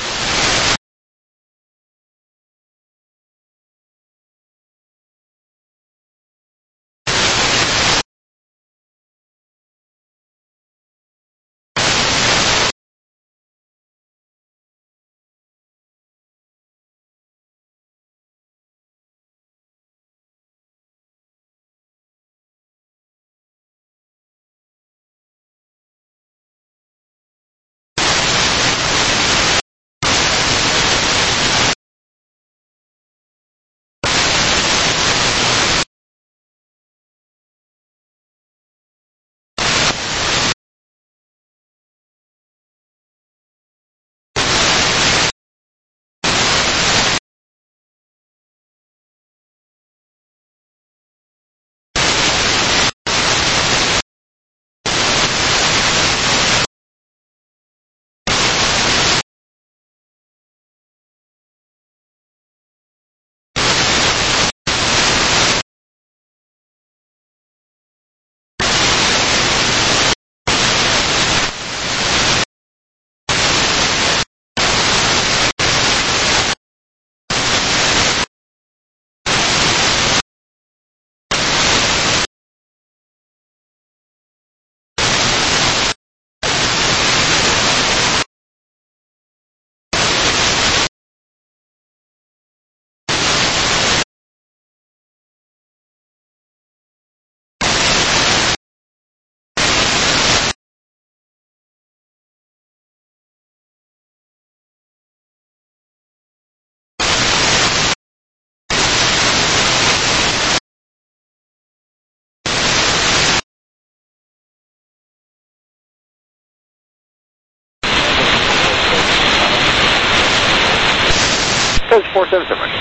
Lufthansa four seven seven.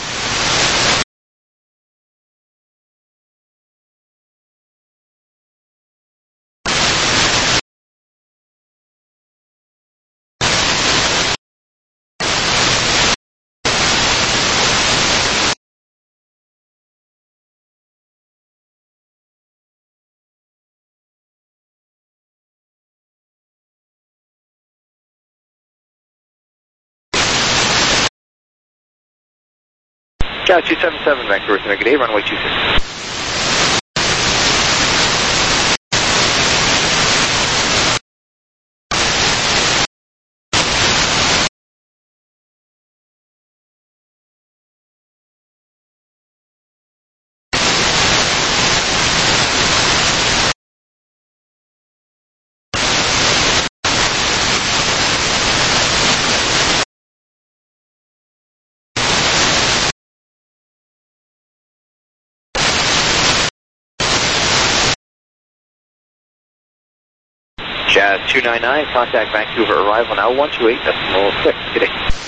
Sky two seven seven, Vancouver Center, good day, runway two six. Jazz two nine nine, contact Vancouver arrival now one two eight decimal six. Good day.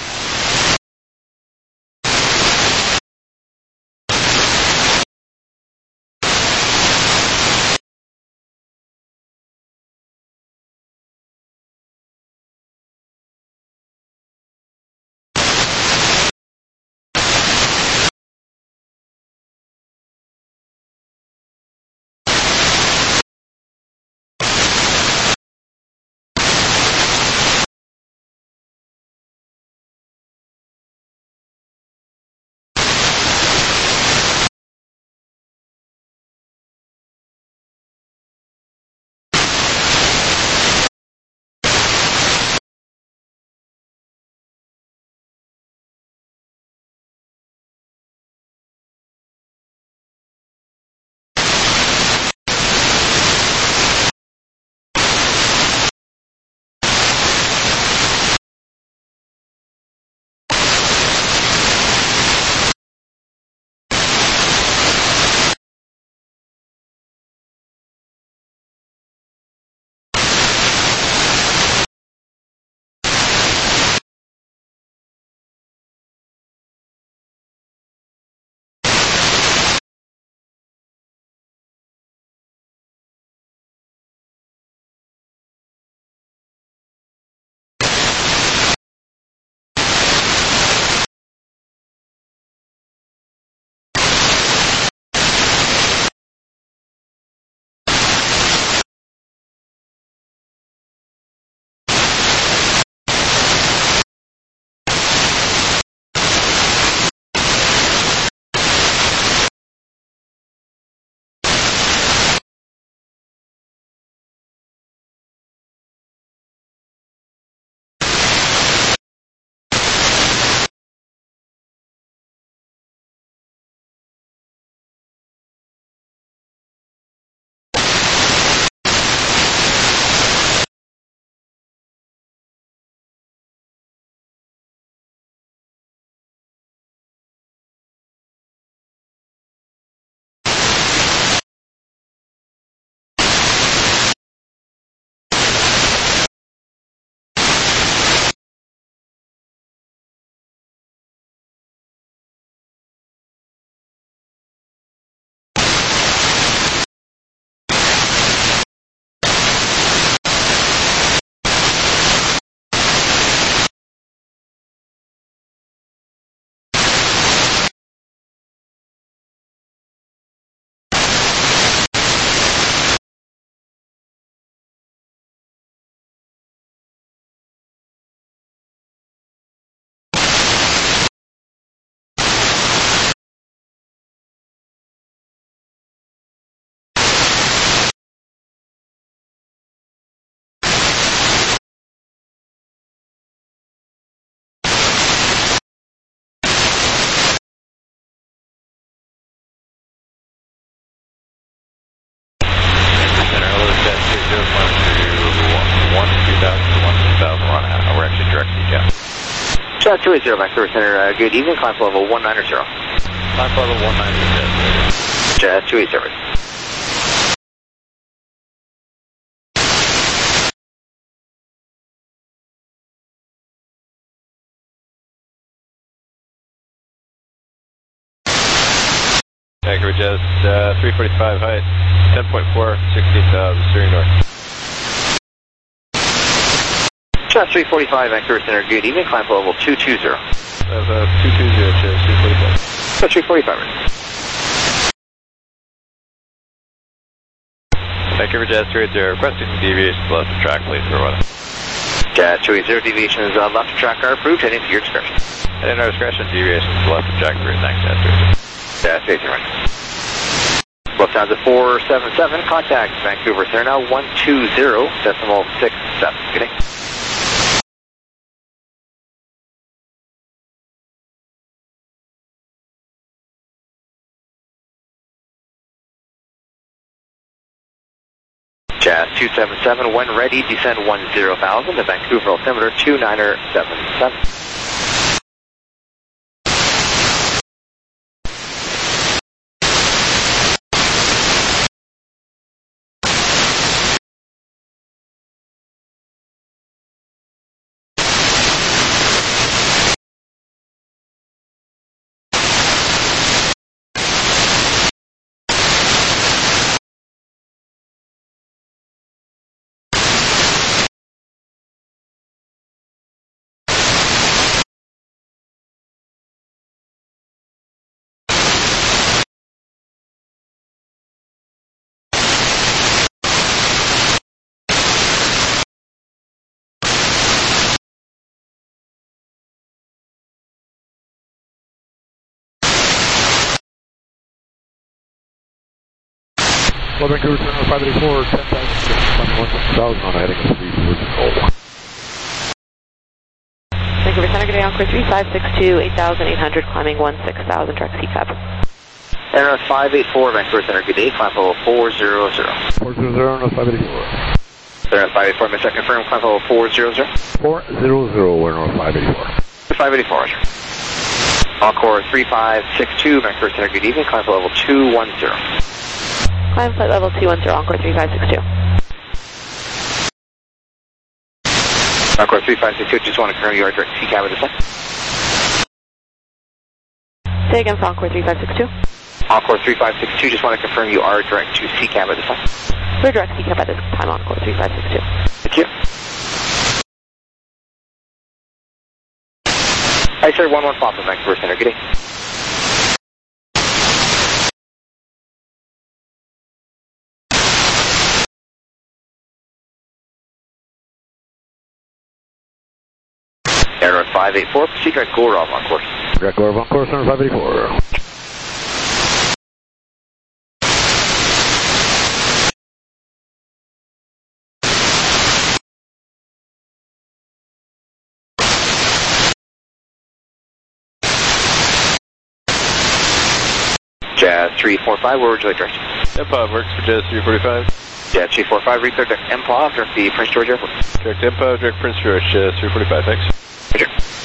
Jazz two eight zero, Vancouver Center, uh, good evening, climb level one nine zero. Climb level one nine zero. Jazz two eight zero. Vancouver Jazz, uh, three forty-five height, ten point four, sixteen thousand, steering north. Jazz three forty-five, Vancouver Center, good evening, climb level two two zero. That's uh, two two zero, Jazz, three forty-five. Jazz three forty-five. Vancouver Jazz two eight zero, requesting deviations left of track, please, for weather. Jazz two eight zero, deviations uh, left of track are approved, heading to your discretion. Heading to our discretion, deviations left of track, approved, thanks, Jazz two eight zero. Jazz two eight zero. Lufthansa four seven seven, contact Vancouver Center now one two zero decimal six seven. Good day. Jazz two seven seven, when ready, descend one zero thousand to Vancouver altimeter two nine seven seven. Well, Vancouver Center five eighty-four, ten thousand, one thousand on heading three four zero. Vancouver Center, good day, Encore three five six two, eight thousand eight hundred, climbing one six thousand, direct C cab. Air five eighty-four, Vancouver Center, good day, climb level four zero zero. four zero zero, no five eighty-four. Air five eighty-four, may I confirm, climb level four zero zero? four zero zero, we're on five eighty-four. five eighty-four, roger. Encore three five six two, Vancouver Center, good evening, climb level two one zero. Climb flight level two one zero, Encore three five six two. Encore three five six two, just want to confirm you are direct C cab at this time. Say again for Encore three five six two. Encore three five six two, just want to confirm you are direct to C cab at this time. We're direct C cab at this time, Encore three five six two. Thank you. Hi, sir, one one Papa, Vancouver Center, good day. Air five eighty-four, proceed direct Gorov on course. Direct Gorov on course, center five eighty-four. Jazz three four five, where would you like direction? M P O V works for Jazz three forty-five. Jazz three four five, reclear direct M P O V, direct the Prince George Airport. Direct M P O V, direct Prince George, Jazz three forty-five, thanks. Roger.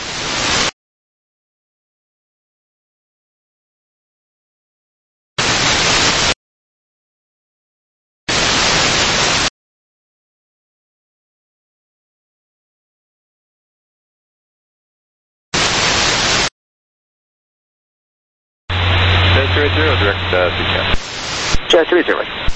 Jazz two eight zero, direct uh, C cab. Jazz two eight zero.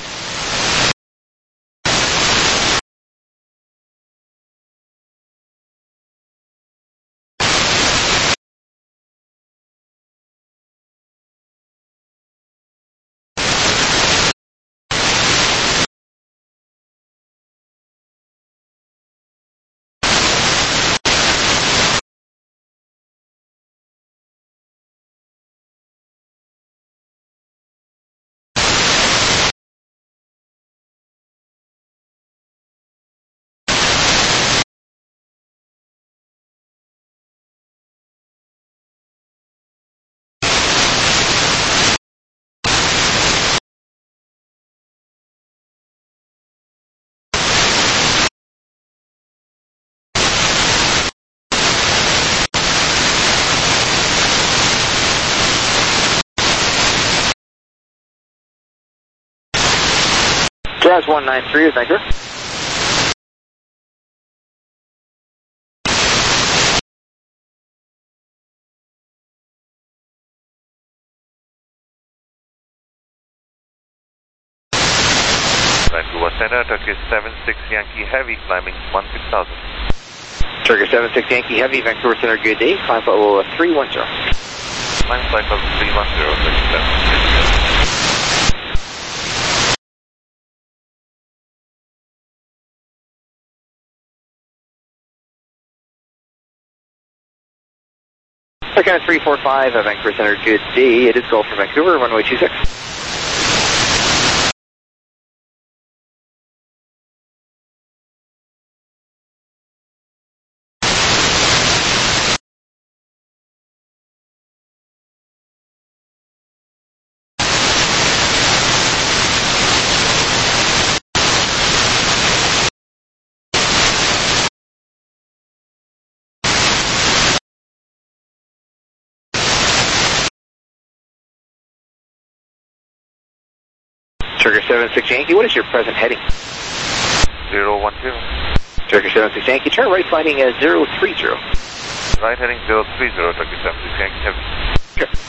Jazz one nine three with Vancouver. Vancouver Center, Turkish seven six Yankee Heavy, climbing one six thousand. Turkish seven six Yankee Heavy, Vancouver Center, good day. Climb level three one zero. Climb flight level three one zero, Turkish seven six. Turkish three four five, uh, Vancouver Center, good day. It is Gulf for Vancouver, runway two six. Turkish seven six Yankee, what is your present heading? zero one two. Turkish seven six Yankee, turn right finding uh, zero three zero. Right heading zero three zero, Turkish seven six Yankee Heavy. Sure.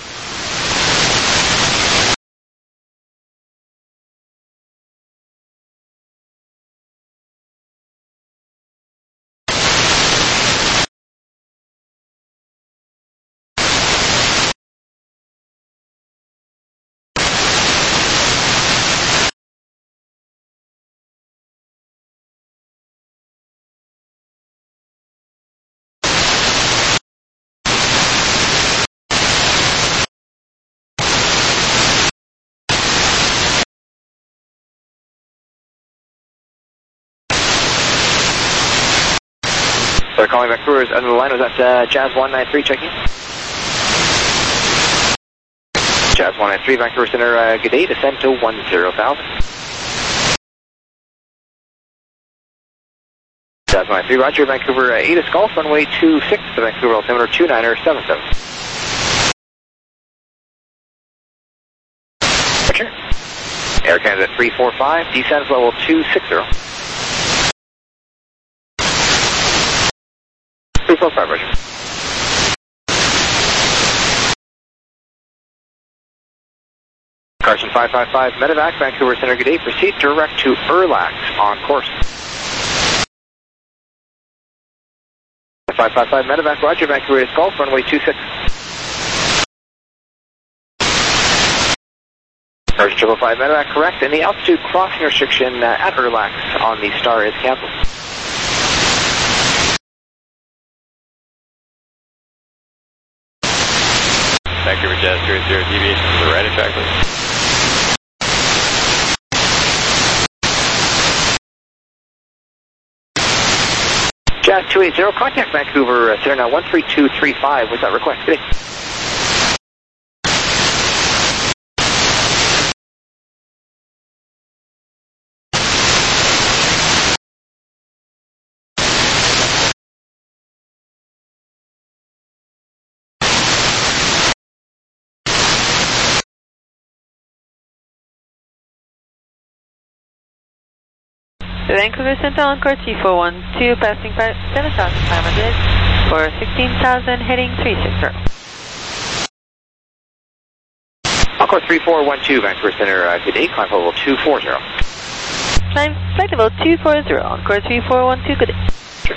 So calling Vancouver under the line, was that uh, Jazz one nine three checking? Jazz one nine three, Vancouver Center, uh, good day, descend to one zero thousand. Jazz one nine three, roger, Vancouver, uh, eight is Golf, runway two six to Vancouver, altimeter two niner seven seven. Roger. Air Canada three four five, descends level two six zero. three four five, roger. Carson five five five, Medevac, Vancouver Center, good day. Proceed direct to Erlax on course. five five five, Medevac, roger, Vancouver is Golf, runway two six. Carson triple five, Medevac, correct, and the altitude crossing restriction uh, at Erlax on the Star is cancelled. Vancouver Jazz zero zero, deviation to the right of track, please. Jazz two eighty, contact Vancouver uh, Center now one three two three five. What's that request today? Vancouver Center on course three four one two, passing seven thousand five hundred for sixteen thousand, heading three six zero. On course three four one two, Vancouver Center, uh, good day, climb level two four zero. Climb flight level two four zero, on course three four one two, good day. Sure.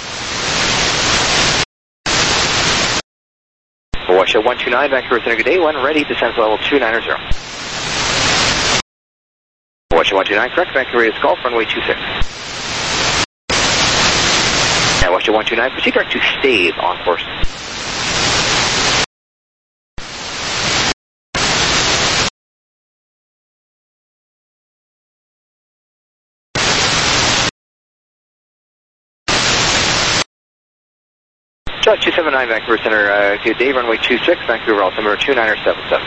Washoe one two nine, Vancouver Center, good day, when ready, descends level two nine zero. Washoe one two nine, correct, Vancouver is Golf, runway two six. And Washoe one two nine, proceed direct to Stave on course. Jazz two seven nine, Vancouver Center, uh, good day, runway two six, Vancouver altimeter two niner seven seven.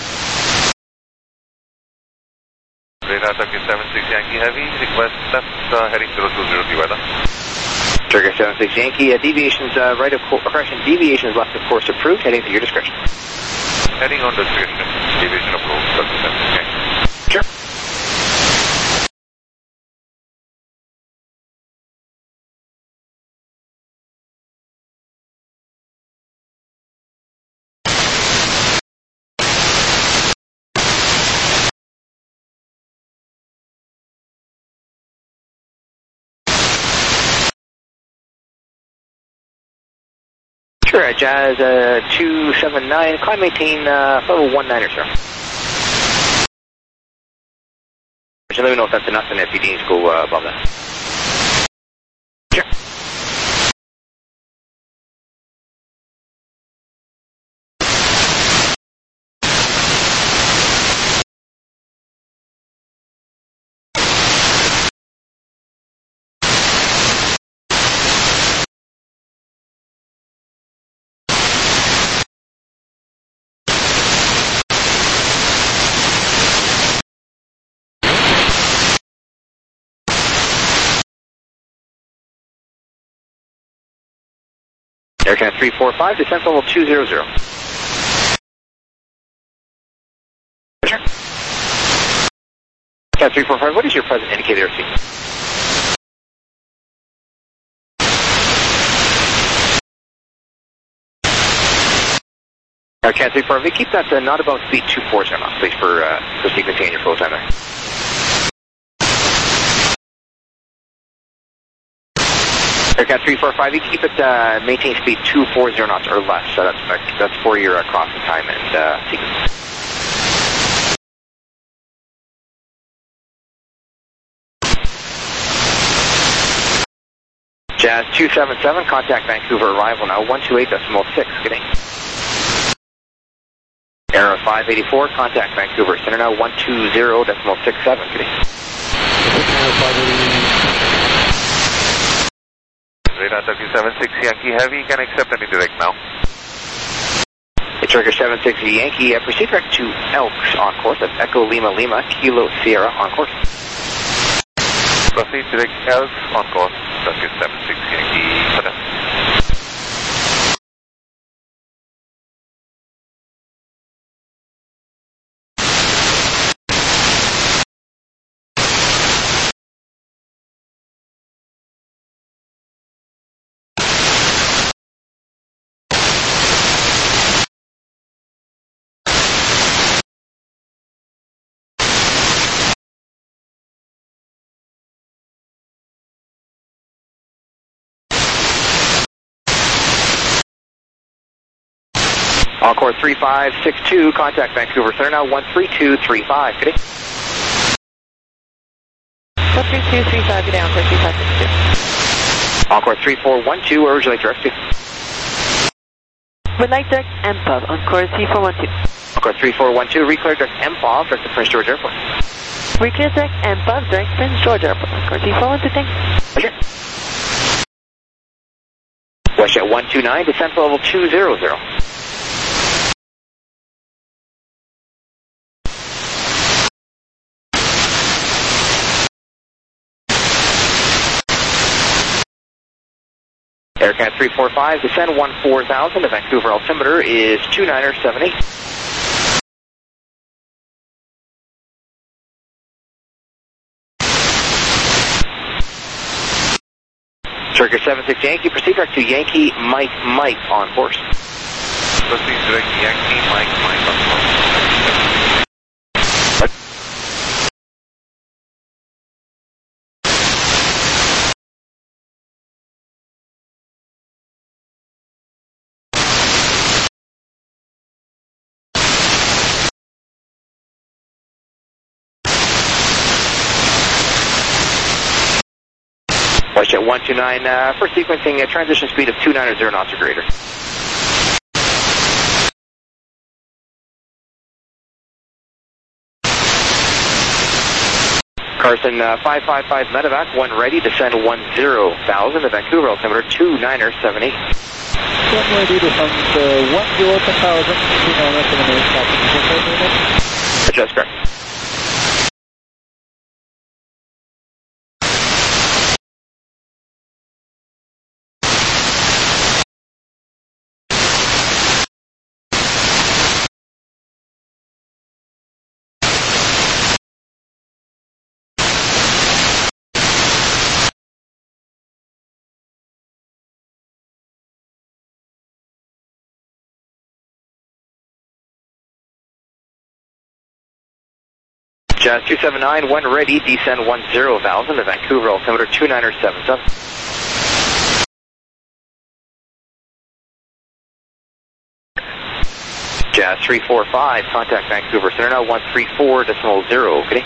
Radar Turkish seven six Yankee Heavy, request left uh, heading zero two zero, the weather. Turkish seven six Yankee, uh, deviations uh, right of course, correction, deviations left of course approved, heading to your discretion. Heading on discretion, deviation approved, Turkish seven six Yankee. Sure. Sure, Jazz uh, two seven nine, climb maintain uh, level one niner, sir. So let me know if that's enough and if you need to go uh, above that. Sure. Aircraft three four five, descent level two zero zero. Sure. Aircraft three four five, what is your present indicator airspeed? Aircraft three four five, keep that uh, not above speed two four zero knots, please, for, uh, for so you can maintain your full time there. Aircraft three four five, you can keep it, uh, maintain speed two four zero knots or less, so that's, uh, that's for your uh, crossing time and uh, sequence. Jazz two seven seven, contact Vancouver arrival now, one two eight decimal six, good day. Aero five eighty-four, contact Vancouver center now, one two zero decimal six seven, good day. Radar Turkey seven six Yankee Heavy, can accept any direct now. It's Turkey seven six Yankee, uh, proceed direct to Elks on course, that's Echo Lima Lima, Kilo Sierra on course. Proceed direct Elks on course, Turkey seven six Yankee, for that. On course three five six two, contact Vancouver center now, one three two three five, good day. one three two three five, good day, on course three five six two. On course three four one two, where would you like direct to? Would like direct M P O V on course three four one two. On course three four one two, reclear direct M P O V, direct to Prince George Airport. Reclear direct M P O V, direct Prince George Airport, on course three four one two, thanks. Roger. WestJet one two nine, descent level two zero zero. Aircraft three four five, descend one four thousand, the Vancouver altimeter is two niner seven eight. Turkey seven six Yankee, proceed direct to Yankee Mike Mike on course. Proceed direct Yankee Mike Mike on course. WestJet one two nine, uh, for sequencing a transition speed of two ninety knots or greater. Carson uh, five five five medevac, one ready, descend one zero thousand, the Vancouver altimeter two niner seven eight. One ready, descend uh, one zero thousand, two niner seven eight. Adjust correct. Jazz two seven nine, one ready, descend one zero thousand, the Vancouver altimeter two niner seven seven. Jazz three four five, contact Vancouver Center now, one three four decimal zero, okay?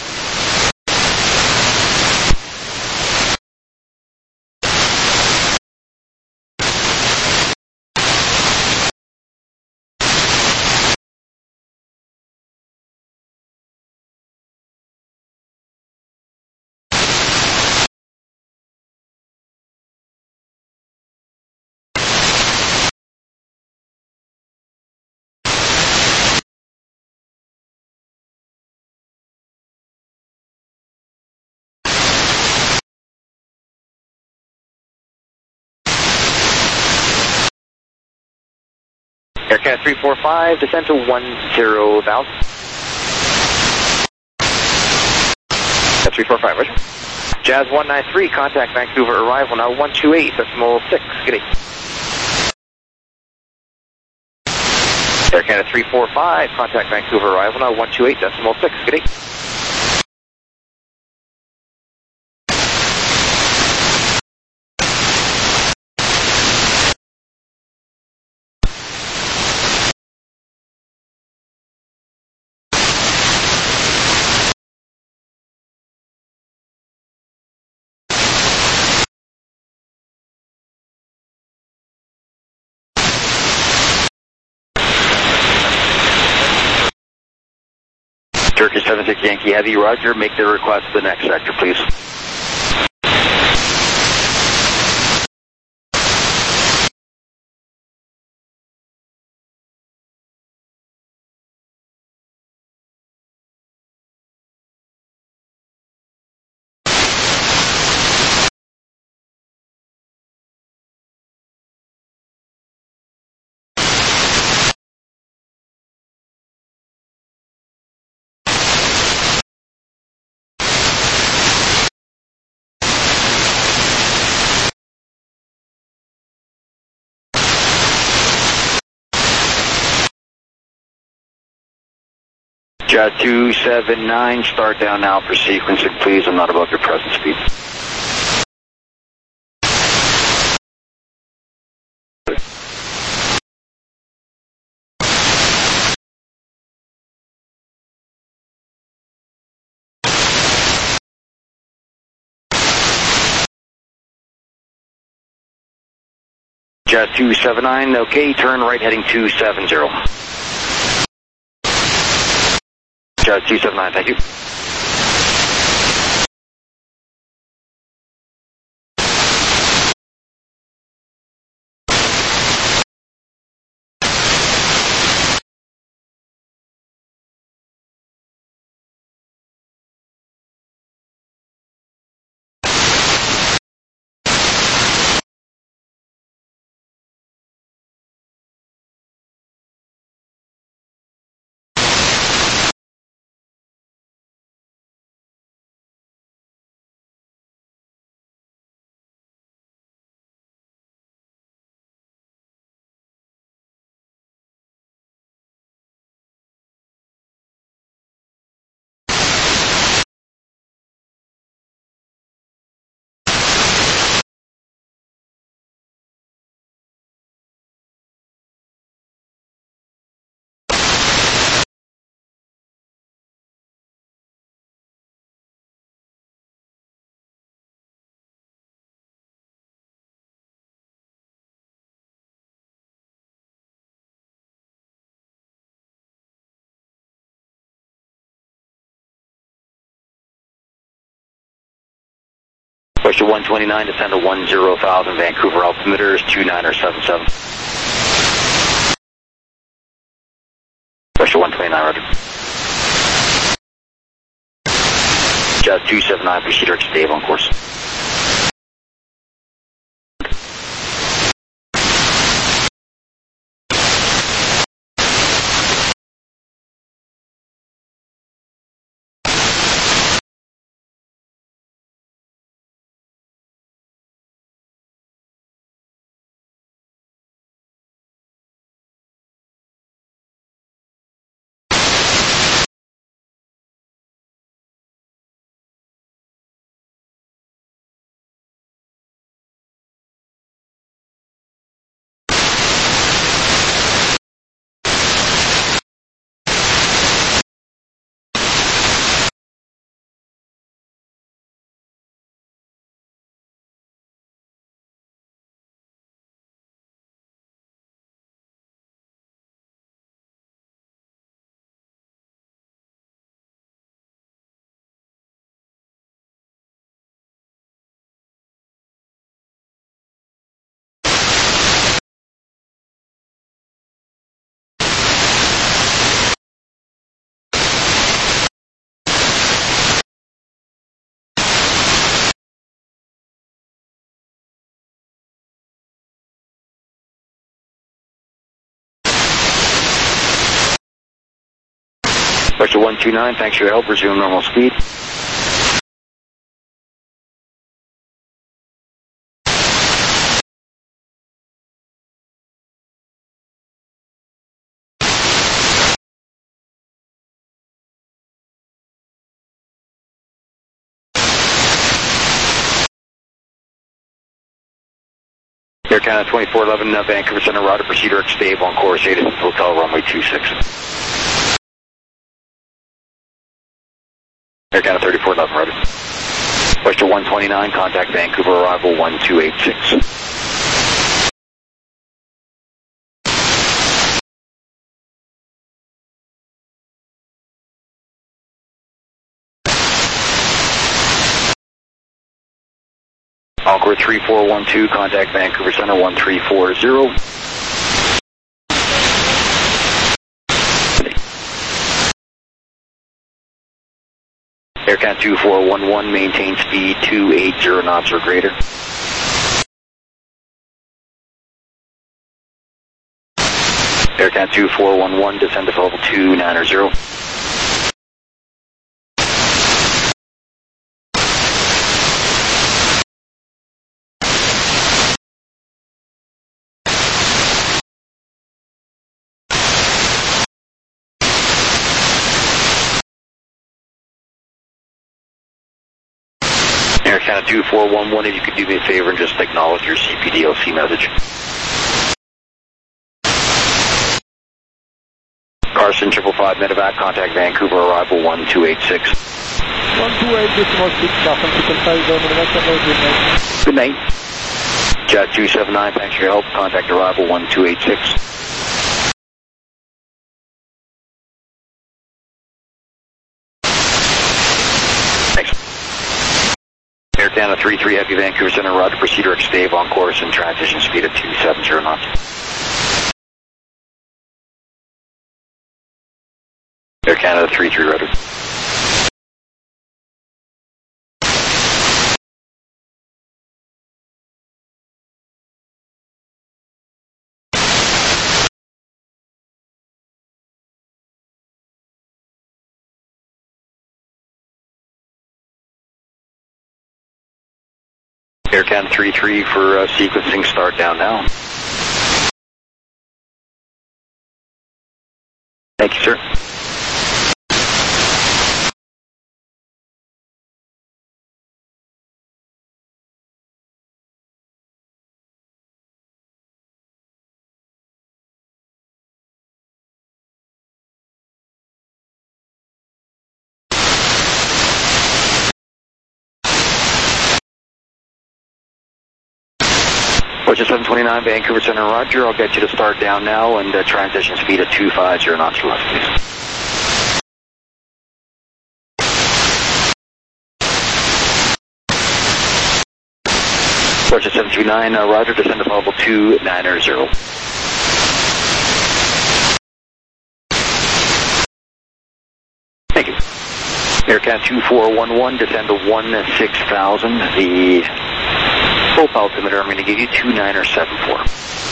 Air Canada three four five, descend to one zero thousand. three four five, roger. Jazz one nine three, contact Vancouver arrival now, one two eight decimal six, giddy. Air Canada three four five, contact Vancouver arrival now, one two eight decimal six, giddy. Turkish seven six Yankee Heavy, roger. Make the request to the next sector, please. Jazz two seven nine, start down now for sequencing, please. I'm not above your present speed. Jazz two seven nine, okay, turn right heading two seven zero. Jazz two seven nine, thank you. Question one twenty-nine, descend to one zero thousand, Vancouver altimeter is two niner seven seven. Question one twenty-nine, roger. Jazz two seven nine, proceed to stable on course. Western one two nine, thanks for your help. Resume normal speed. Air Canada twenty-four eleven, uh, Vancouver Center, Roger, proceed direct stable on course eight, Hotel runway two six. Air Canada thirty-four eleven, Roger. Western one twenty-nine, contact Vancouver, arrival one two eight six. Encore three four one two, contact Vancouver Center one three four zero. Air Canada two four one one, maintain speed two eight zero knots or greater. Air Canada two four one one, descend to level two nine zero. Air Canada two four one one, if you could do me a favor and just acknowledge your C P D L C message. Carson, triple five medevac, contact Vancouver, arrival one two eight six. one two eight, decimal six, Carson, you can fly down to the next level, good night. Good night. Jet two seven nine, thanks for your help, contact arrival one two eight six. Air Canada three three Heavy Vancouver Center, Roger, proceed direct stable on course and transition speed at two seven zero knots. Air Canada three three, Roger. Air Canada three three for uh, sequencing, start down now. Thank you, sir. Roger seven twenty-nine, Vancouver Center, Roger. I'll get you to start down now and uh, transition speed at two five zero knots left, please. Roger seven two nine, uh, Roger, descend to level two nine zero. Thank you. Air Canada two four one one, descend to one six thousand. The hope altimeter, I'm going to give you two nine seven four.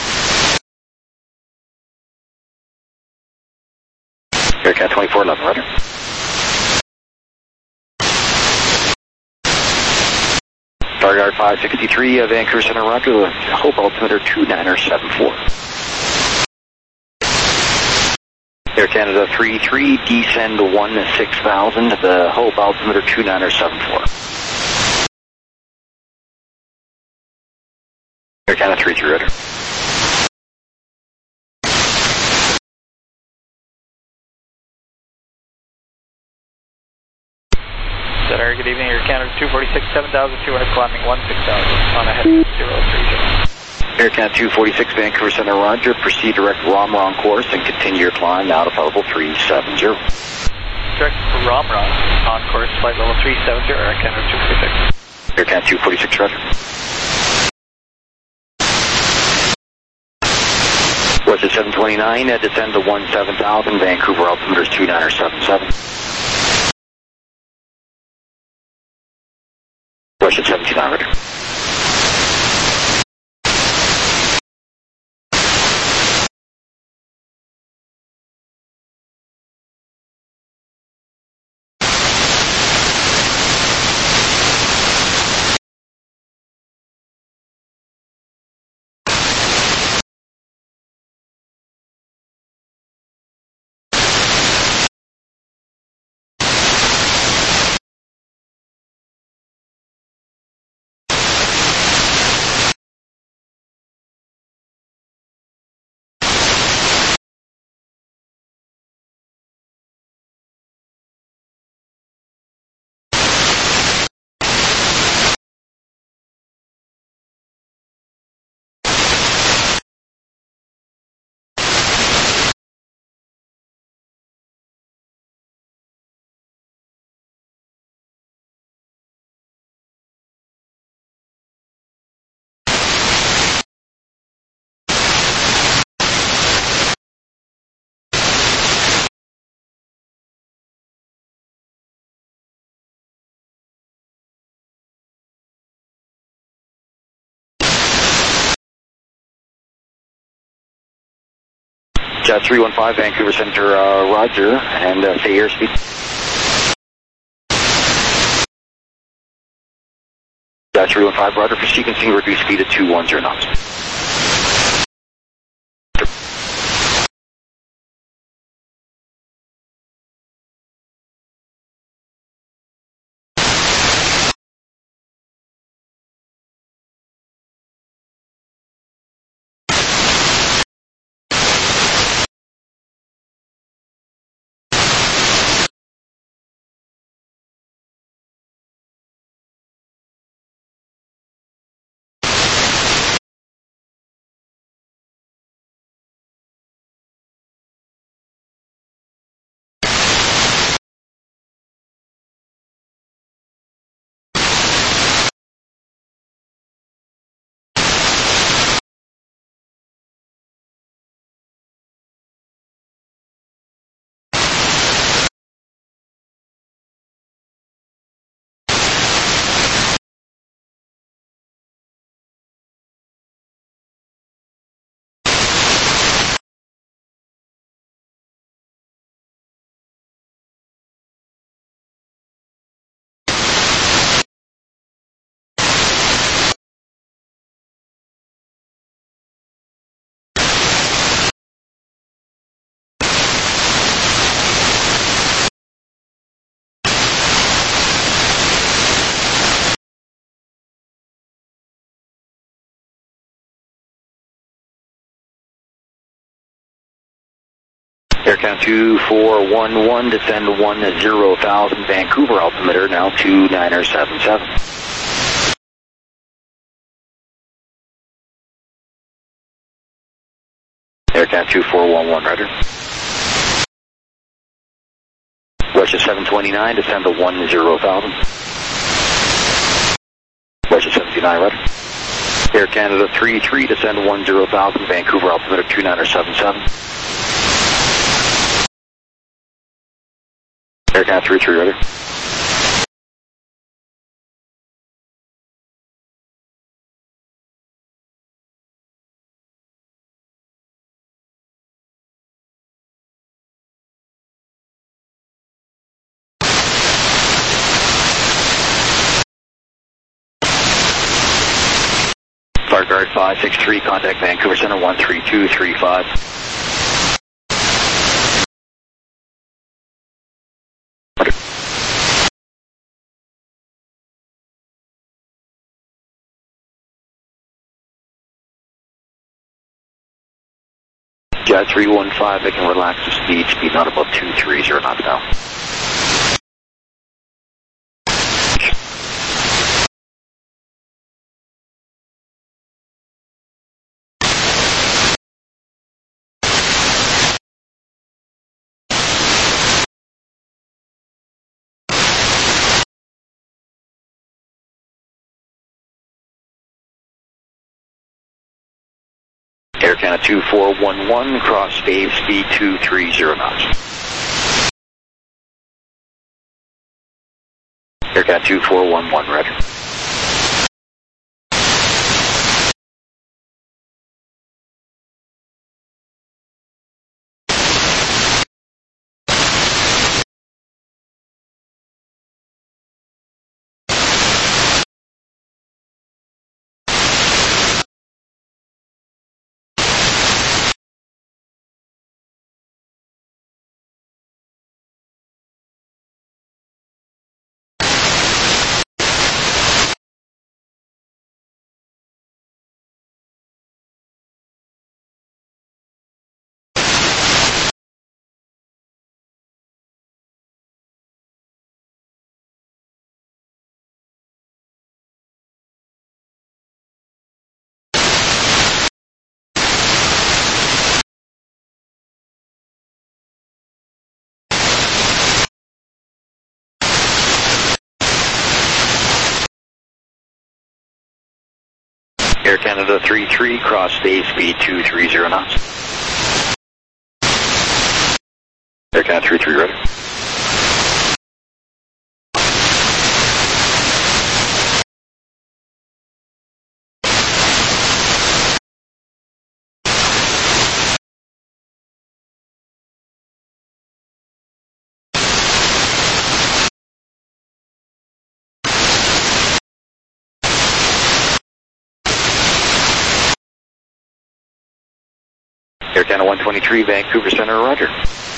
Air Canada twenty-four eleven, Roger. Target yard five sixty-three, uh, Vancouver Center, Roger. Hope altimeter two nine seven four. Air Canada three three, descend to one six thousand. The hope altimeter two nine seven four. Air Canada three three, Roger. Center, good evening. Air Canada two forty-six, seven thousand two hundred, climbing one six thousand, on a heading zero three zero. Air Canada two forty-six, Vancouver Center, Roger. Proceed direct Romron course and continue your climb now to level three seven zero. Direct Romron on course, flight level three seven zero, Air Canada two forty-six. Air Canada two forty-six, Roger. Western seven twenty-nine, uh, descend to one seven thousand, Vancouver altimeter is two nine seven seven. Western seven two nine, Roger. Jet three one five, Vancouver Center, uh, roger, and uh, say airspeed. Jet three one five, roger, for sequencing, reduce speed at two one zero knots. Air Count two four one one, descend one zero thousand, Vancouver altimeter, now two niner seven seven. Air Count two four one one, roger. Russia seven twenty-nine, descend to one zero thousand. Russia seven two nine, roger. Air Canada three three, descend one zero thousand, Vancouver altimeter, two niner seven seven. Air Canada three three, roger. Fire Guard five six three, contact Vancouver Center one three two three five. Jet three one five, they can relax the speed, speed not above two three zero knots now. Air Canada two four one one, cross phase speed two three zero knots. Air Canada two four one one, roger. Air Canada three three, cross phase speed two three zero knots. Air Canada three three, ready. Air Canada one twenty-three, Vancouver Center, roger.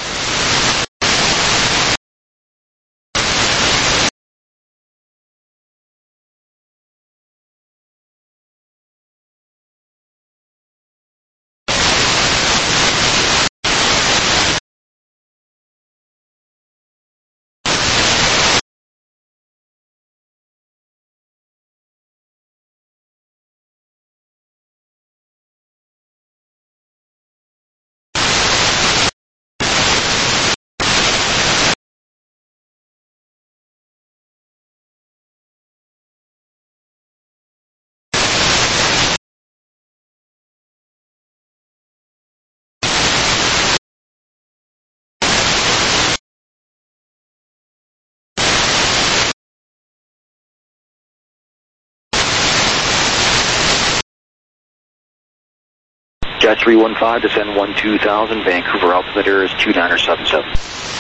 Jet three one five, descend one two thousand, Vancouver altimeter is two niner seven seven.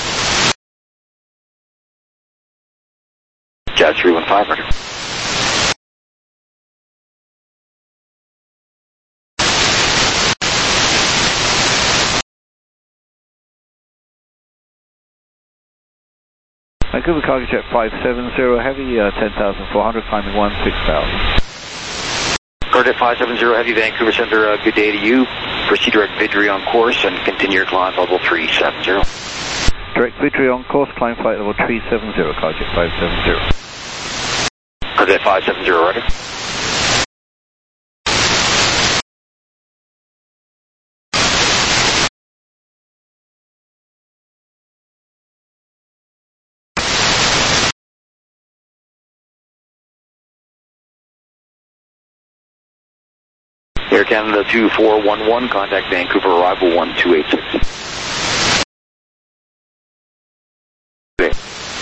Jet three one five, roger. Vancouver Cargo Jet five seven zero, heavy, uh, ten thousand four hundred, climbing one six thousand. Cargo Jet five seven zero, heavy, Vancouver Center, uh, good day to you. Proceed direct Vidri on course and continue your climb level three seven zero. Direct Vidri on course, climb flight level three seven zero, Cargo Jet five seven zero. Cargo Jet five seven zero, roger. Air Canada two four one one, contact Vancouver arrival one two eight six. Okay.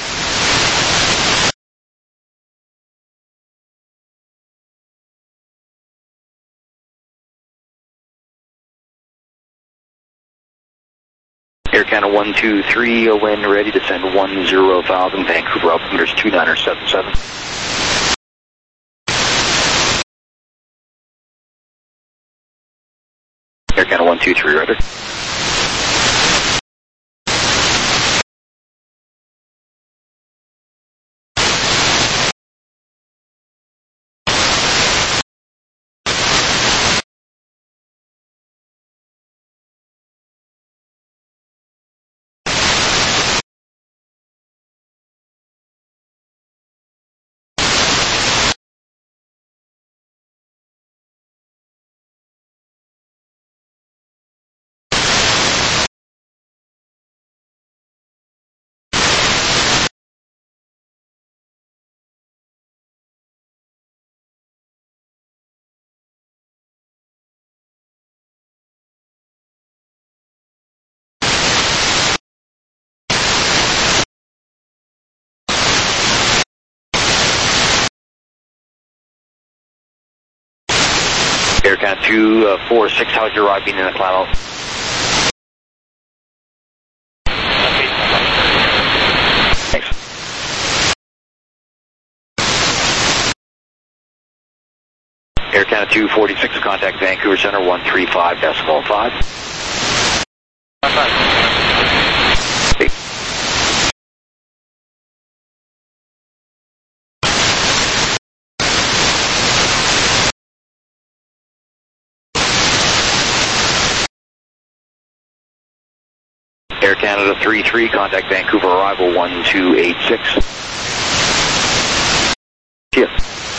Air Canada one two three, when ready to send one zero thousand, Vancouver altimeter is two niner seven seven. Air Canada one two three, roger. Air Canada two four six, how's your ride being in the cloud? Thanks. Air Canada two forty-six, contact Vancouver Center one three five decimal five. Hey. Air Canada three three, contact Vancouver arrival one two eight six. Yes.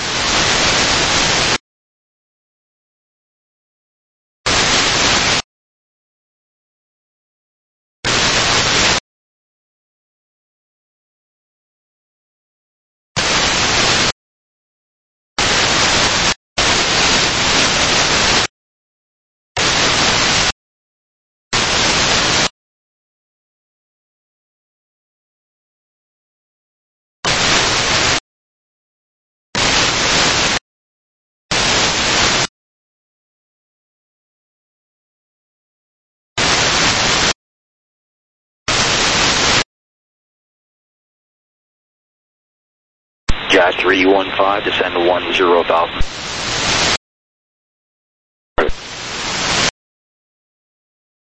Jazz three one five, descend to one zero thousand.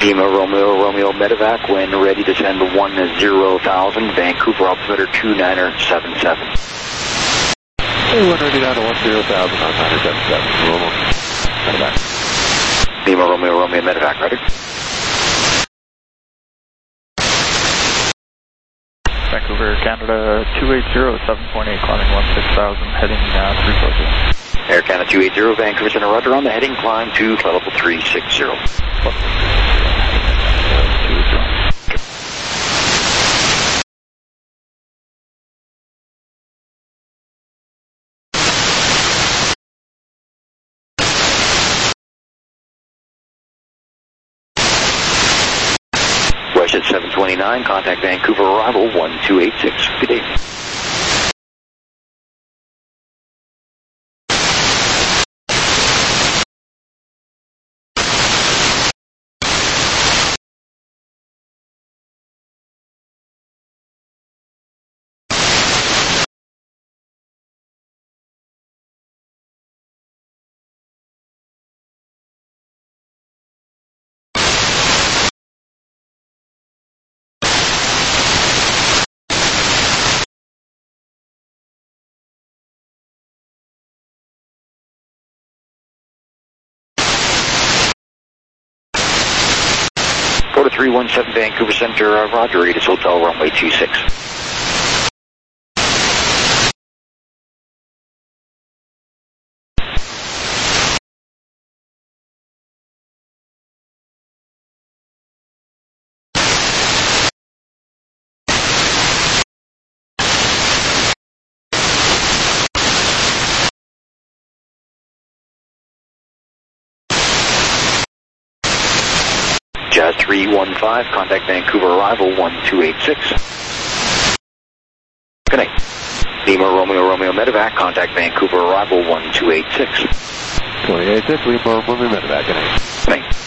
Lima Romeo Romeo Medevac, when ready to send one zero thousand, Vancouver altimeter two niner seven seven. Hey, one ready down to one zero thousand on niner seven seven. Roll Medevac. Lima Romeo Romeo Medevac, ready. Vancouver, Canada two eighty, seven point eight, climbing one six thousand, heading uh, three four zero. Air Canada two eighty, Vancouver Center rudder on the heading climb to flight level three six zero. West at seven twenty-nine, contact Vancouver arrival one two eight six. Good day. Go to three one seven Vancouver Center, uh, Roger, Aegis Hotel, runway two six. Jazz three one five, contact Vancouver arrival one two eight six. Good night. Lima Romeo Romeo Medevac, contact Vancouver arrival one two eight six. two eight six, Lima Romeo Medevac, good night. Good night.